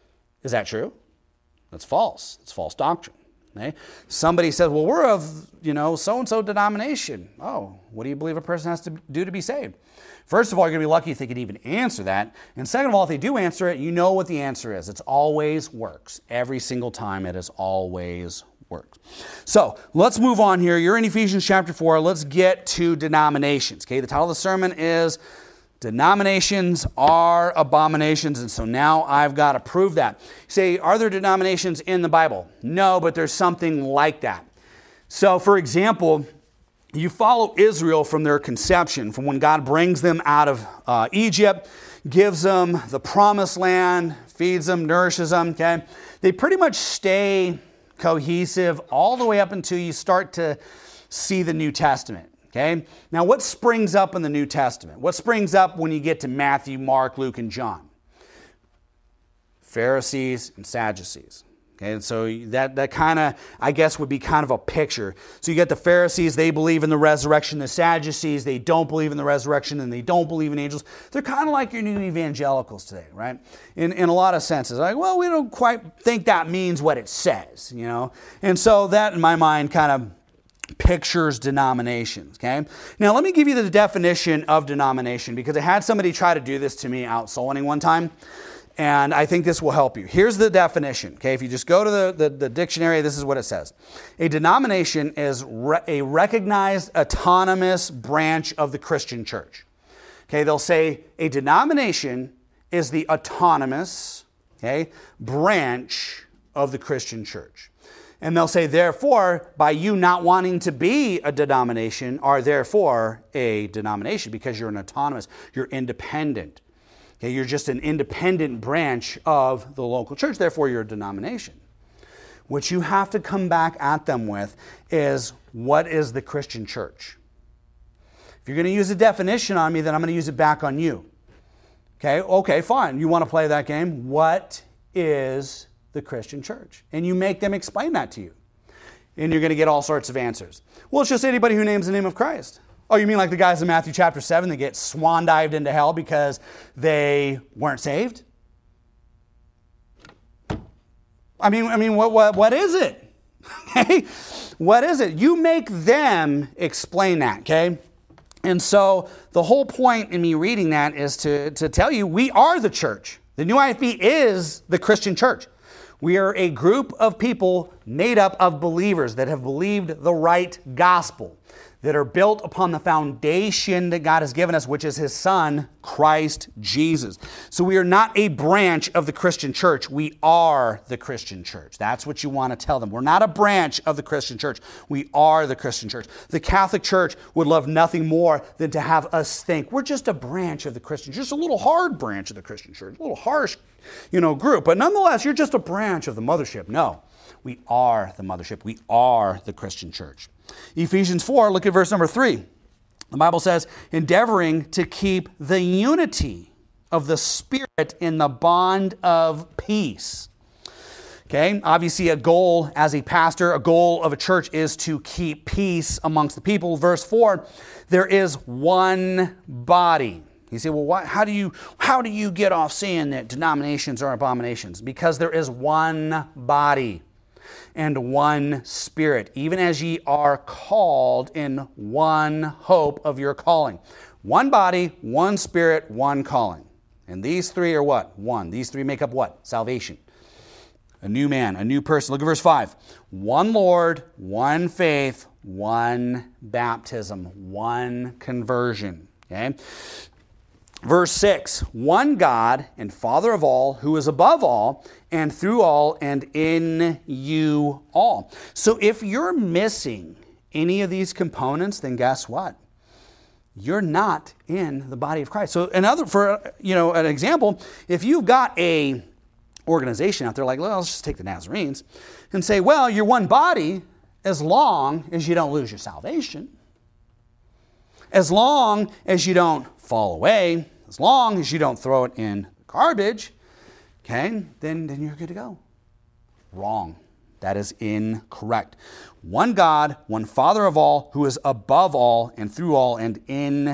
Is that true? That's false. It's false doctrine. Okay? Somebody says, well, we're of, you know, so-and-so denomination. Oh, what do you believe a person has to do to be saved? First of all, you're going to be lucky if they could even answer that. And second of all, if they do answer it, you know what the answer is. It's always works. Every single time it is always works. So let's move on here. You're in Ephesians chapter four. Let's get to denominations. Okay, the title of the sermon is Denominations Are Abominations, and so now I've got to prove that. You say, are there denominations in the Bible? No, but there's something like that. So, for example, you follow Israel from their conception, from when God brings them out of uh, Egypt, gives them the promised land, feeds them, nourishes them, okay? They pretty much stay cohesive all the way up until you start to see the New Testament. Okay. Now, what springs up in the New Testament? What springs up when you get to Matthew, Mark, Luke, and John? Pharisees and Sadducees. Okay, and so that, that kind of, I guess, would be kind of a picture. So you get the Pharisees, they believe in the resurrection. The Sadducees, they don't believe in the resurrection and they don't believe in angels. They're kind of like your new evangelicals today, right? In, in a lot of senses. Like, well, we don't quite think that means what it says, you know? And so that, in my mind, kind of pictures denominations, okay? Now, let me give you the definition of denomination because I had somebody try to do this to me out soul winning one time, and I think this will help you. Here's the definition, okay? If you just go to the, the, the dictionary, this is what it says. A denomination is re- a recognized autonomous branch of the Christian church. Okay, they'll say a denomination is the autonomous, okay, branch of the Christian church. And they'll say, therefore, by you not wanting to be a denomination, are therefore a denomination because you're an autonomous, you're independent. Okay, you're just an independent branch of the local church, therefore you're a denomination. What you have to come back at them with is, what is the Christian church? If you're going to use a definition on me, then I'm going to use it back on you. Okay, okay, fine. You want to play that game? What is the Christian church? And you make them explain that to you. And you're going to get all sorts of answers. Well, it's just anybody who names the name of Christ. Oh, you mean like the guys in Matthew chapter seven that get swan dived into hell because they weren't saved? I mean, I mean, what, what, what is it? Okay? What is it? You make them explain that, okay? And so the whole point in me reading that is to, to tell you we are the church. The New I F B is the Christian church. We are a group of people made up of believers that have believed the right gospel, that are built upon the foundation that God has given us, which is His Son, Christ Jesus. So we are not a branch of the Christian church. We are the Christian church. That's what you want to tell them. We're not a branch of the Christian church. We are the Christian church. The Catholic Church would love nothing more than to have us think we're just a branch of the Christian church, just a little hard branch of the Christian church, a little harsh, you know, group. But nonetheless, you're just a branch of the mothership. No, we are the mothership. We are the Christian church. Ephesians four, look at verse number three. The Bible says, endeavoring to keep the unity of the Spirit in the bond of peace. Okay, obviously a goal as a pastor, a goal of a church is to keep peace amongst the people. Verse four, there is one body. You say, well, what, how do you how do you get off saying that denominations are abominations? Because there is one body and one Spirit, even as ye are called in one hope of your calling. One body, one Spirit, one calling. And these three are what? One. These three make up what? Salvation. A new man, a new person. Look at verse five. One Lord, one faith, one baptism, one conversion. Okay? Verse six, one God and Father of all, who is above all, and through all, and in you all. So if you're missing any of these components, then guess what? You're not in the body of Christ. So another, for you know, an example, if you've got a organization out there like, well, let's just take the Nazarenes and say, well, you're one body as long as you don't lose your salvation. As long as you don't fall away, as long as you don't throw it in garbage, okay, then, then you're good to go. Wrong. That is incorrect. One God, one Father of all, who is above all and through all and in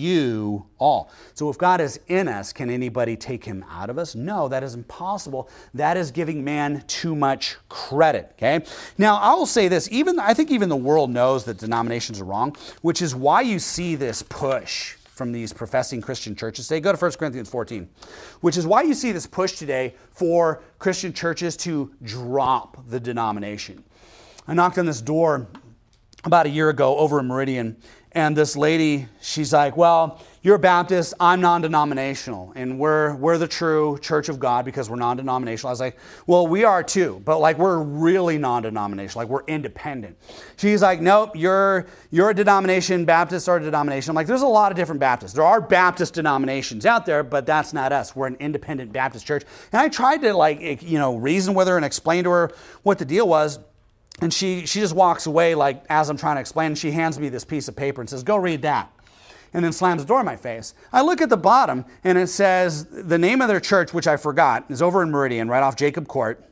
you all. So if God is in us, can anybody take Him out of us? No, that is impossible. That is giving man too much credit, okay? Now, I will say this, even I think even the world knows that denominations are wrong, which is why you see this push from these professing Christian churches today. Go to First Corinthians fourteen, which is why you see this push today for Christian churches to drop the denomination. I knocked on this door about a year ago over in Meridian, and this lady, she's like, well, you're Baptist, I'm non-denominational, and we're we're the true church of God because we're non-denominational. I was like, well, we are too, but like we're really non-denominational, like we're independent. She's like, nope, you're you're a denomination, Baptists are a denomination. I'm like, there's a lot of different Baptists. There are Baptist denominations out there, but that's not us. We're an independent Baptist church. And I tried to like, you know, reason with her and explain to her what the deal was. And she she just walks away like as I'm trying to explain, and she hands me this piece of paper and says, go read that. And then slams the door in my face. I look at the bottom and it says the name of their church, which I forgot, is over in Meridian, right off Jacob Court.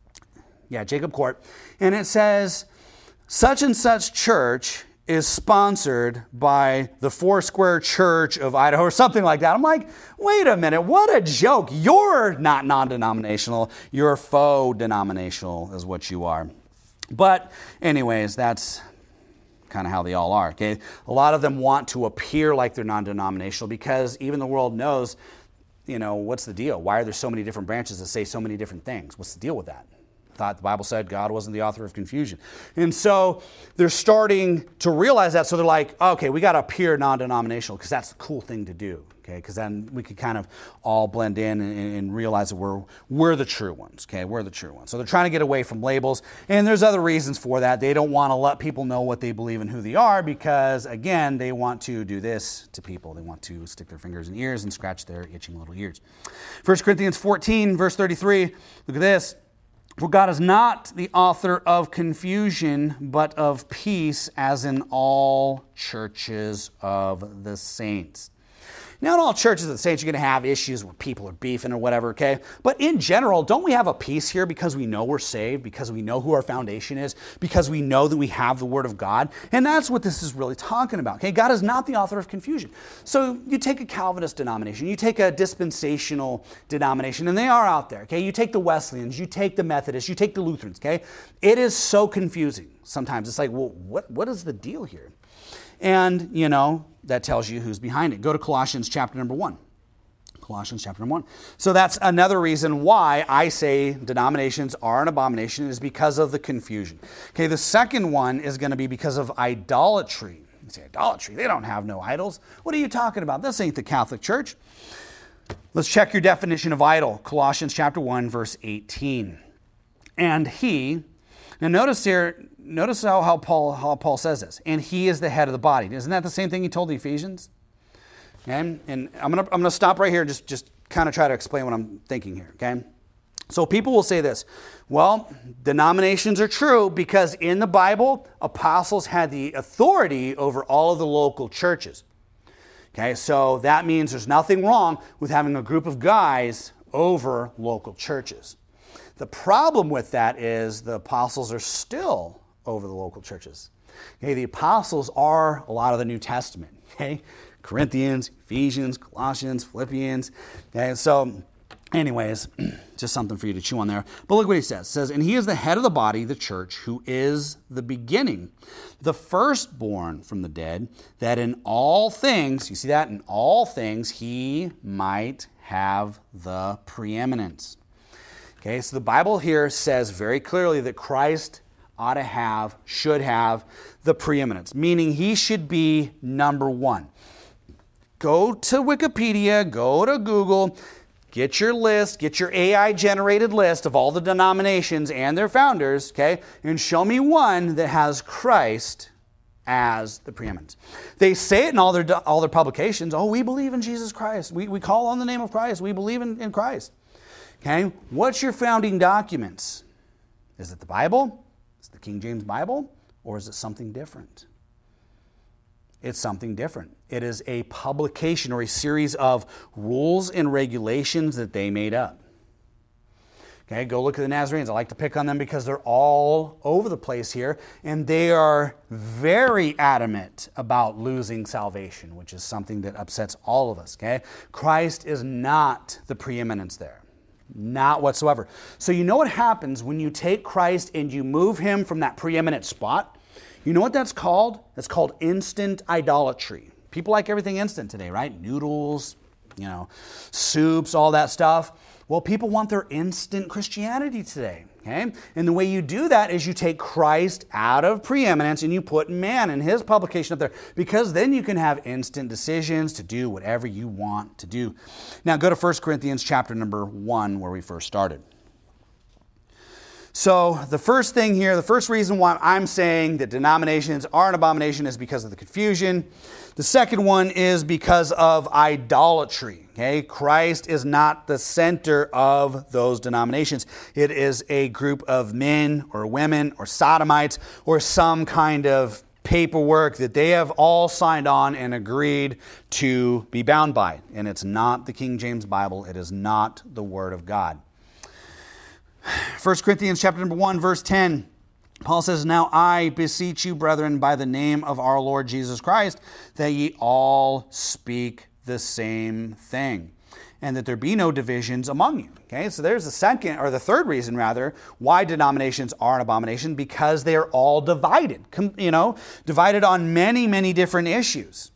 Yeah, Jacob Court. And it says, such and such church is sponsored by the Foursquare Church of Idaho or something like that. I'm like, wait a minute, what a joke. You're not non-denominational. You're faux denominational is what you are. But anyways, that's kind of how they all are, okay? A lot of them want to appear like they're non-denominational because even the world knows, you know, what's the deal? Why are there so many different branches that say so many different things? What's the deal with that? I thought the Bible said God wasn't the author of confusion. And so they're starting to realize that, so they're like, okay, we got to appear non-denominational because that's the cool thing to do, okay? Because then we could kind of all blend in and, and realize that we're we're the true ones, okay? We're the true ones. So they're trying to get away from labels, and there's other reasons for that. They don't want to let people know what they believe and who they are because, again, they want to do this to people. They want to stick their fingers in ears and scratch their itching little ears. First Corinthians fourteen, verse thirty-three, look at this. For God is not the author of confusion, but of peace, as in all churches of the saints. Now, in all churches of the saints, you're going to have issues where people are beefing or whatever, okay? But in general, don't we have a peace here because we know we're saved, because we know who our foundation is, because we know that we have the Word of God? And that's what this is really talking about, okay? God is not the author of confusion. So you take a Calvinist denomination, you take a dispensational denomination, and they are out there, okay? You take the Wesleyans, you take the Methodists, you take the Lutherans, okay? It is so confusing sometimes. It's like, well, what what is the deal here? And, you know, that tells you who's behind it. Go to Colossians chapter number one. Colossians chapter number one. So that's another reason why I say denominations are an abomination, is because of the confusion. Okay, the second one is going to be because of idolatry. You say, idolatry? They don't have no idols. What are you talking about? This ain't the Catholic Church. Let's check your definition of idol. Colossians chapter one, verse eighteen. And he, now notice here, notice how, how, Paul, how Paul says this. And he is the head of the body. Isn't that the same thing he told the Ephesians? Okay? And I'm going to I'm going to stop right here and just, just kind of try to explain what I'm thinking here. Okay? So people will say this, well, denominations are true because in the Bible, apostles had the authority over all of the local churches. Okay, so that means there's nothing wrong with having a group of guys over local churches. The problem with that is the apostles are still over the local churches. Okay, the apostles are a lot of the New Testament. Okay, Corinthians, Ephesians, Colossians, Philippians. Okay, so anyways, just something for you to chew on there. But look what he says. It says, and he is the head of the body, the church, who is the beginning, the firstborn from the dead, that in all things, you see that? In all things, he might have the preeminence. Okay, so the Bible here says very clearly that Christ ought to have, should have the preeminence, meaning he should be number one. Go to Wikipedia, go to Google, get your list, get your A I-generated list of all the denominations and their founders, okay, and show me one that has Christ as the preeminence. They say it in all their all their publications, oh, we believe in Jesus Christ. We, we call on the name of Christ. We believe in, in Christ. Okay, what's your founding documents? Is it the Bible? Is it the King James Bible? Or is it something different? It's something different. It is a publication or a series of rules and regulations that they made up. Okay, go look at the Nazarenes. I like to pick on them because they're all over the place here, and they are very adamant about losing salvation, which is something that upsets all of us. Okay, Christ is not the preeminence there. Not whatsoever. So you know what happens when you take Christ and you move him from that preeminent spot? You know what that's called? That's called instant idolatry. People like everything instant today, right? Noodles, you know, soups, all that stuff. Well, people want their instant Christianity today, okay? And the way you do that is you take Christ out of preeminence and you put man and his publication up there, because then you can have instant decisions to do whatever you want to do. Now go to First Corinthians chapter number one, where we first started. So the first thing here, the first reason why I'm saying that denominations are an abomination is because of the confusion. The second one is because of idolatry. Okay, Christ is not the center of those denominations. It is a group of men or women or sodomites or some kind of paperwork that they have all signed on and agreed to be bound by. And it's not the King James Bible. It is not the Word of God. First Corinthians chapter number one, verse ten, Paul says, now I beseech you, brethren, by the name of our Lord Jesus Christ, that ye all speak the same thing, and that there be no divisions among you. Okay, so there's the second, or the third reason, rather, why denominations are an abomination, because they are all divided, you know, divided on many, many different issues.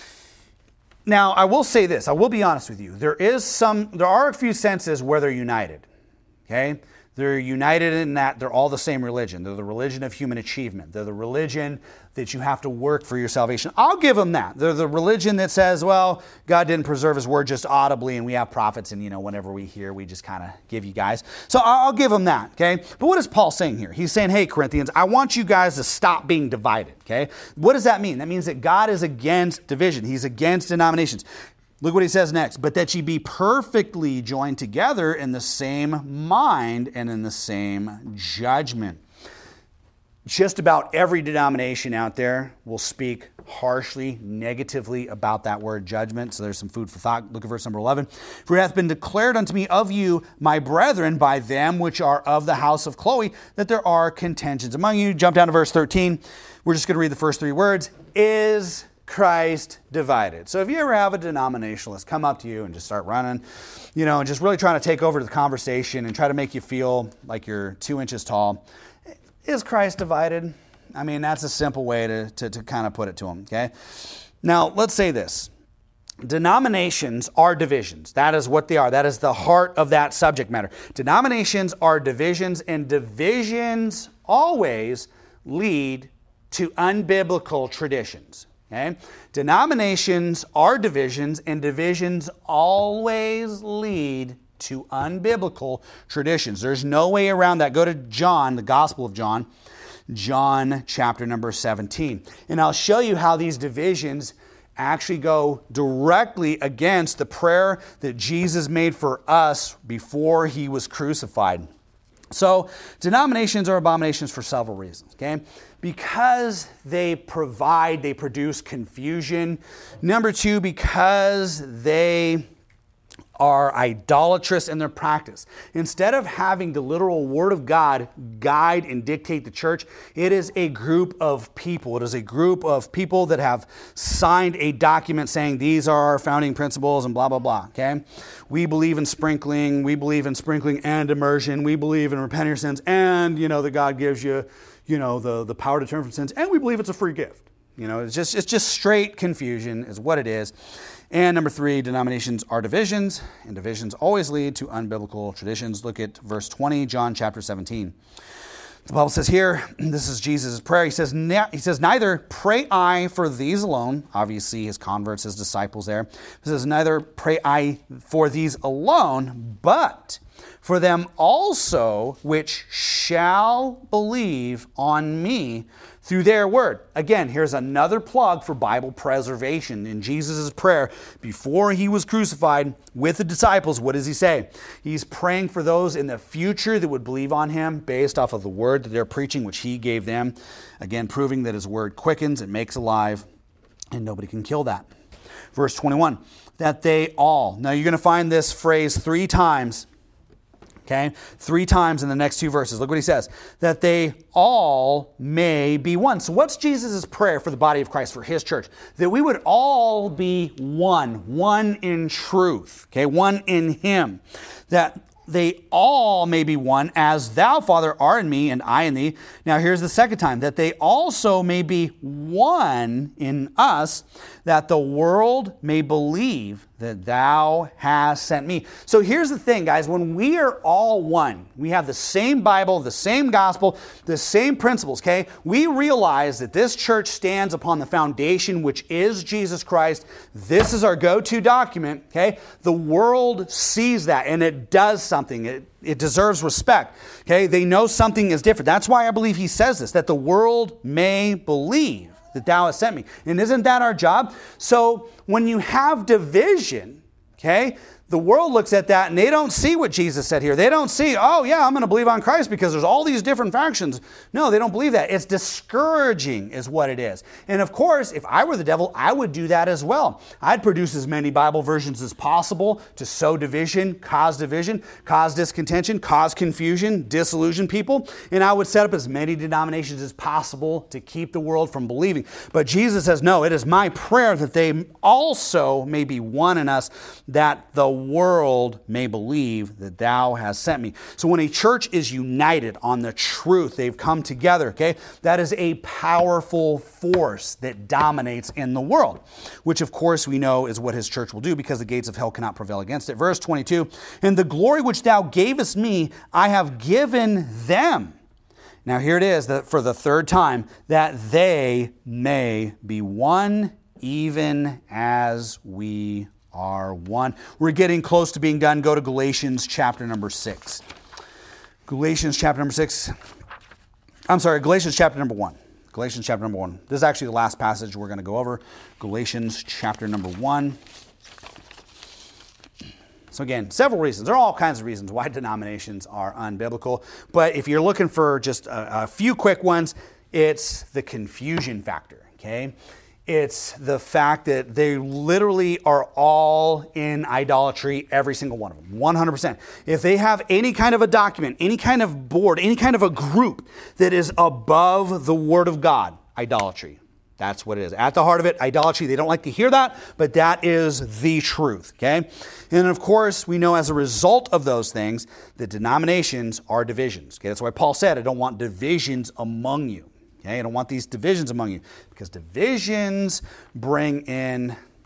Now, I will say this, I will be honest with you. There is some, there are a few senses where they're united, okay? They're united in that they're all the same religion. They're the religion of human achievement. They're the religion that you have to work for your salvation. I'll give them that. They're the religion that says, well, God didn't preserve his word just audibly, and we have prophets, and, you know, whenever we hear, we just kind of give you guys. So I'll give them that, okay? But what is Paul saying here? He's saying, hey, Corinthians, I want you guys to stop being divided, okay? What does that mean? That means that God is against division. He's against denominations. Look what he says next. But that ye be perfectly joined together in the same mind and in the same judgment. Just about every denomination out there will speak harshly, negatively about that word judgment. So there's some food for thought. Look at verse number eleven. For it hath been declared unto me of you, my brethren, by them which are of the house of Chloe, that there are contentions among you. Jump down to verse thirteen. We're just going to read the first three words. Is Christ divided? So if you ever have a denominationalist come up to you and just start running, you know, and just really trying to take over the conversation and try to make you feel like you're two inches tall, is Christ divided? I mean, that's a simple way to, to, to kind of put it to them, okay? Now, let's say this. Denominations are divisions. That is what they are. That is the heart of that subject matter. Denominations are divisions, and divisions always lead to unbiblical traditions. Okay? Denominations are divisions, and divisions always lead to unbiblical traditions. There's no way around that. Go to John, the Gospel of John, John chapter number seventeen. And I'll show you how these divisions actually go directly against the prayer that Jesus made for us before he was crucified. So denominations are abominations for several reasons, okay? Because they provide, they produce confusion. Number two, because they are idolatrous in their practice. Instead of having the literal Word of God guide and dictate the church, it is a group of people. It is a group of people that have signed a document saying these are our founding principles and blah, blah, blah, okay? We believe in sprinkling. We believe in sprinkling and immersion. We believe in repenting your sins and, you know, that God gives you, you know, the, the power to turn from sins. And we believe it's a free gift. You know, it's just, it's just straight confusion is what it is. And number three, denominations are divisions, and divisions always lead to unbiblical traditions. Look at verse twenty, John chapter seventeen. The Bible says here, this is Jesus' prayer. He says, he says, neither pray I for these alone. Obviously, his converts, his disciples there. He says, neither pray I for these alone, but for them also which shall believe on me through their word. Again, here's another plug for Bible preservation. In Jesus' prayer, before he was crucified with the disciples, what does he say? He's praying for those in the future that would believe on him based off of the word that they're preaching, which he gave them. Again, proving that his word quickens, it makes alive, and nobody can kill that. Verse twenty-one, that they all. Now you're going to find this phrase three times. Okay, three times in the next two verses. Look what he says. That they all may be one. So what's Jesus' prayer for the body of Christ, for his church? That we would all be one. One in truth. Okay, one in him. That they all may be one, as thou, Father, art in me and I in thee. Now here's the second time. That they also may be one in us, that the world may believe that thou hast sent me. So here's the thing, guys. When we are all one, we have the same Bible, the same gospel, the same principles, okay? We realize that this church stands upon the foundation, which is Jesus Christ. This is our go-to document, okay? The world sees that, and it does something. It, it deserves respect, okay? They know something is different. That's why I believe he says this, that the world may believe that thou hast sent me. And isn't that our job? So when you have division, okay, the world looks at that and they don't see what Jesus said here. They don't see, oh yeah, I'm going to believe on Christ because there's all these different factions. No, they don't believe that. It's discouraging is what it is. And of course, if I were the devil, I would do that as well. I'd produce as many Bible versions as possible to sow division, cause division, cause discontention, cause confusion, disillusion people. And I would set up as many denominations as possible to keep the world from believing. But Jesus says, no, it is my prayer that they also may be one in us, that the world may believe that thou hast sent me. So when a church is united on the truth, they've come together, okay? That is a powerful force that dominates in the world, which of course we know is what his church will do because the gates of hell cannot prevail against it. Verse twenty-two, and the glory which thou gavest me, I have given them. Now here it is, that for the third time, that they may be one even as we are one. We're getting close to being done. Go to Galatians chapter number six. Galatians chapter number six. I'm sorry, Galatians chapter number one. Galatians chapter number one. This is actually the last passage we're going to go over. Galatians chapter number one. So again, several reasons. There are all kinds of reasons why denominations are unbiblical. But if you're looking for just a, a few quick ones, it's the confusion factor, okay? It's the fact that they literally are all in idolatry, every single one of them, one hundred percent. If they have any kind of a document, any kind of board, any kind of a group that is above the Word of God, idolatry. That's what it is. At the heart of it, idolatry. They don't like to hear that, but that is the truth, okay? And of course, we know as a result of those things, that denominations are divisions, okay? That's why Paul said, I don't want divisions among you. Okay, I don't want these divisions among you because divisions bring in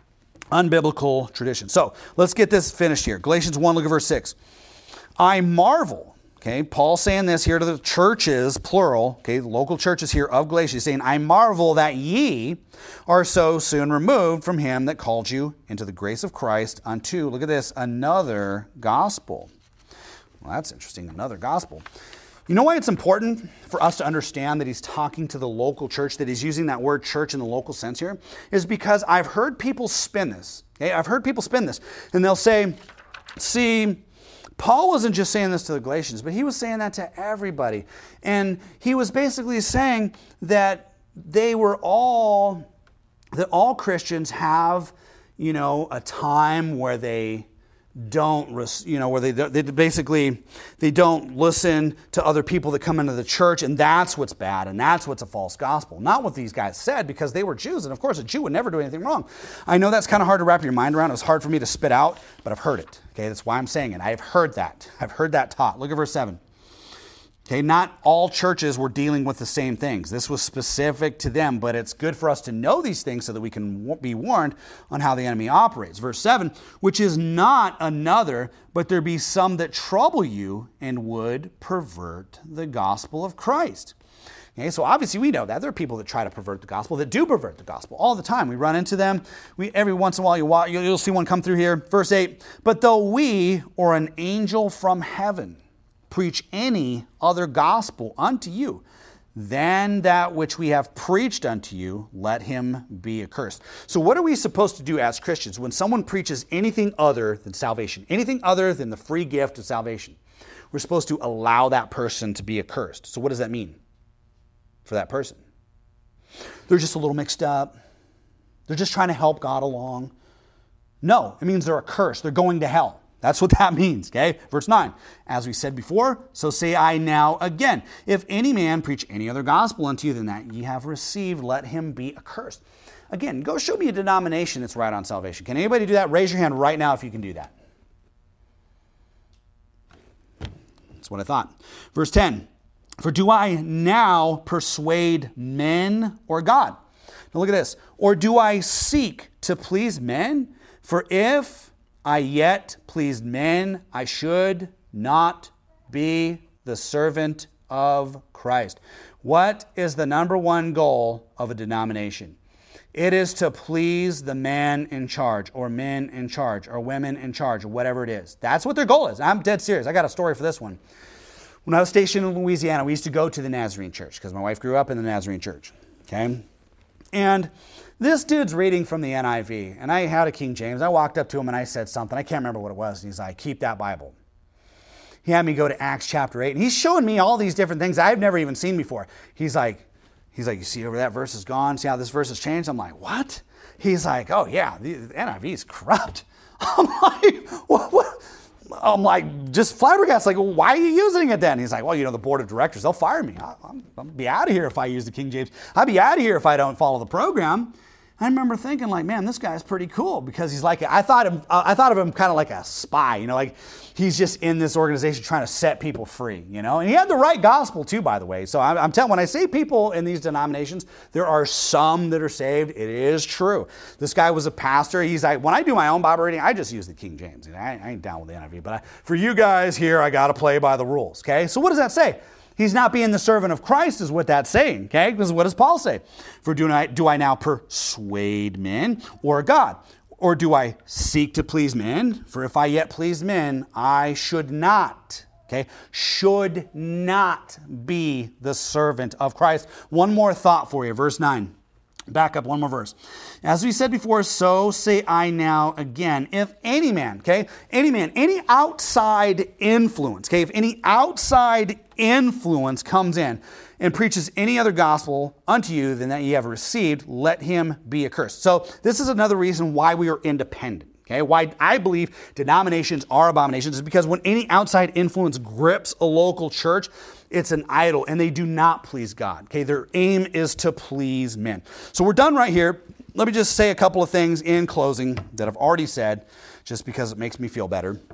Unbiblical tradition. So let's get this finished here. Galatians one, look at verse six. I marvel. Okay, Paul saying this here to the churches, plural, okay, local churches here of Galatia, saying, I marvel that ye are so soon removed from him that called you into the grace of Christ unto, look at this, another gospel. Well, that's interesting, another gospel. You know why it's important for us to understand that he's talking to the local church, that he's using that word church in the local sense here, is because I've heard people spin this. Okay, I've heard people spin this, and they'll say, see, Paul wasn't just saying this to the Galatians, but he was saying that to everybody. And he was basically saying that they were all, that all Christians have, you know, a time where they don't, you know, where they, they basically, they don't listen to other people that come into the church, and that's what's bad, and that's what's a false gospel. Not what these guys said, because they were Jews, and of course a Jew would never do anything wrong. I know that's kind of hard to wrap your mind around. It was hard for me to spit out, but I've heard it. Okay, that's why I'm saying it. I've heard that. I've heard that taught. Look at verse seven. Okay, not all churches were dealing with the same things. This was specific to them, but it's good for us to know these things so that we can be warned on how the enemy operates. Verse seven, which is not another, but there be some that trouble you and would pervert the gospel of Christ. Okay, so obviously we know that. There are people that try to pervert the gospel, that do pervert the gospel all the time. We run into them. We Every once in a while you walk, you'll see one come through here. Verse eight, but though we or an angel from heaven preach any other gospel unto you than that which we have preached unto you, let him be accursed. So what are we supposed to do as Christians when someone preaches anything other than salvation, anything other than the free gift of salvation? We're supposed to allow that person to be accursed. So what does that mean for that person? They're just a little mixed up. They're just trying to help God along. No, it means they're accursed. They're going to hell. That's what that means, okay? Verse nine, as we said before, so say I now again, if any man preach any other gospel unto you than that ye have received, let him be accursed. Again, go show me a denomination that's right on salvation. Can anybody do that? Raise your hand right now if you can do that. That's what I thought. Verse ten, for do I now persuade men or God? Now look at this. Or do I seek to please men? For if I yet pleased men, I should not be the servant of Christ. What is the number one goal of a denomination? It is to please the man in charge, or men in charge, or women in charge, or whatever it is. That's what their goal is. I'm dead serious. I got a story for this one. When I was stationed in Louisiana, we used to go to the Nazarene church because my wife grew up in the Nazarene church. Okay? And this dude's reading from the N I V, and I had a King James. I walked up to him and I said something. I can't remember what it was. And he's like, keep that Bible. He had me go to Acts chapter eight, and he's showing me all these different things I've never even seen before. He's like, he's like, you see over that verse is gone? See how this verse has changed? I'm like, what? He's like, oh yeah, the N I V is corrupt. I'm like, what? what? I'm like, just flabbergasted. Like, well, why are you using it then? He's like, well, you know, the board of directors, they'll fire me. I, I'm, I'll be out of here if I use the King James. I'll be out of here if I don't follow the program. I remember thinking, like, man, this guy's pretty cool because he's like, I thought him, I thought of him kind of like a spy, you know, like he's just in this organization trying to set people free, you know, and he had the right gospel too, by the way. So I'm, I'm telling, when I see people in these denominations, there are some that are saved. It is true. This guy was a pastor. He's like, when I do my own Bible reading, I just use the King James. I, I ain't down with the N I V, but I, for you guys here, I got to play by the rules. Okay. So what does that say? He's not being the servant of Christ is what that's saying, okay? Because what does Paul say? For do I, do I now persuade men or God? Or do I seek to please men? For if I yet please men, I should not, okay? Should not be the servant of Christ. One more thought for you, verse nine. Back up one more verse. As we said before, so say I now again, if any man, okay, any man, any outside influence, okay, if any outside influence comes in and preaches any other gospel unto you than that ye have received, let him be accursed. So this is another reason why we are independent. Okay, why I believe denominations are abominations is because when any outside influence grips a local church, it's an idol and they do not please God. Okay, their aim is to please men. So we're done right here. Let me just say a couple of things in closing that I've already said just because it makes me feel better.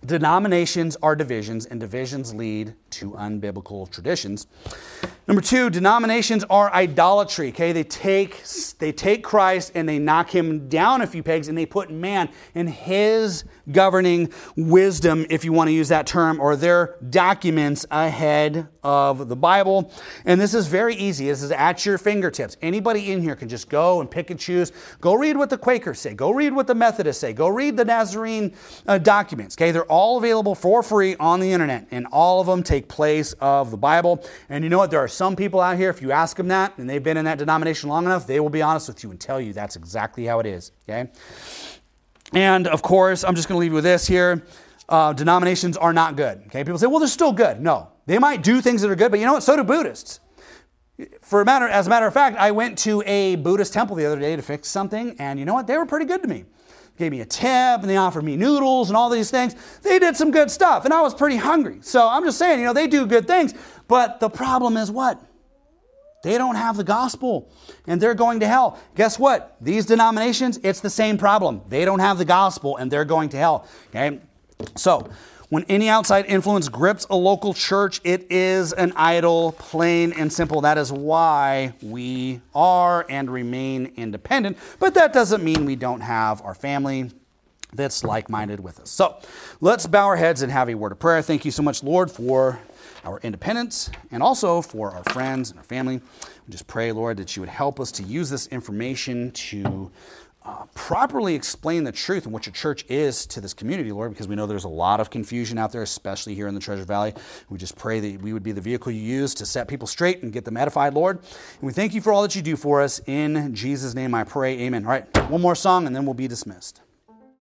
Denominations are divisions, and divisions lead to unbiblical traditions. Number two, denominations are idolatry. Okay, they take they take Christ and they knock him down a few pegs, and they put man and his governing wisdom, if you want to use that term, or their documents ahead of the Bible. And this is very easy. This is at your fingertips. Anybody in here can just go and pick and choose. Go read what the Quakers say. Go read what the Methodists say. Go read the Nazarene uh, documents. Okay, they're all available for free on the internet, and all of them take place of the Bible. And you know what? There are some people out here, if you ask them that, and they've been in that denomination long enough, they will be honest with you and tell you that's exactly how it is. Okay. And of course, I'm just going to leave you with this here. Uh, denominations are not good. Okay, people say, well, they're still good. No, they might do things that are good, but you know what? So do Buddhists. For a matter, as a matter of fact, I went to a Buddhist temple the other day to fix something, and you know what? They were pretty good to me. Gave me a tip, and they offered me noodles and all these things. They did some good stuff, and I was pretty hungry. So I'm just saying, you know, they do good things, but the problem is what? They don't have the gospel, and they're going to hell. Guess what? These denominations, it's the same problem. They don't have the gospel, and they're going to hell. Okay? So, when any outside influence grips a local church, it is an idol, plain and simple. That is why we are and remain independent. But that doesn't mean we don't have our family that's like-minded with us. So, let's bow our heads and have a word of prayer. Thank you so much, Lord, for our independence, and also for our friends and our family. We just pray, Lord, that you would help us to use this information to uh, properly explain the truth and what your church is to this community, Lord, because we know there's a lot of confusion out there, especially here in the Treasure Valley. We just pray that we would be the vehicle you use to set people straight and get them edified, Lord. And we thank you for all that you do for us. In Jesus' name I pray, amen. All right, one more song, and then we'll be dismissed.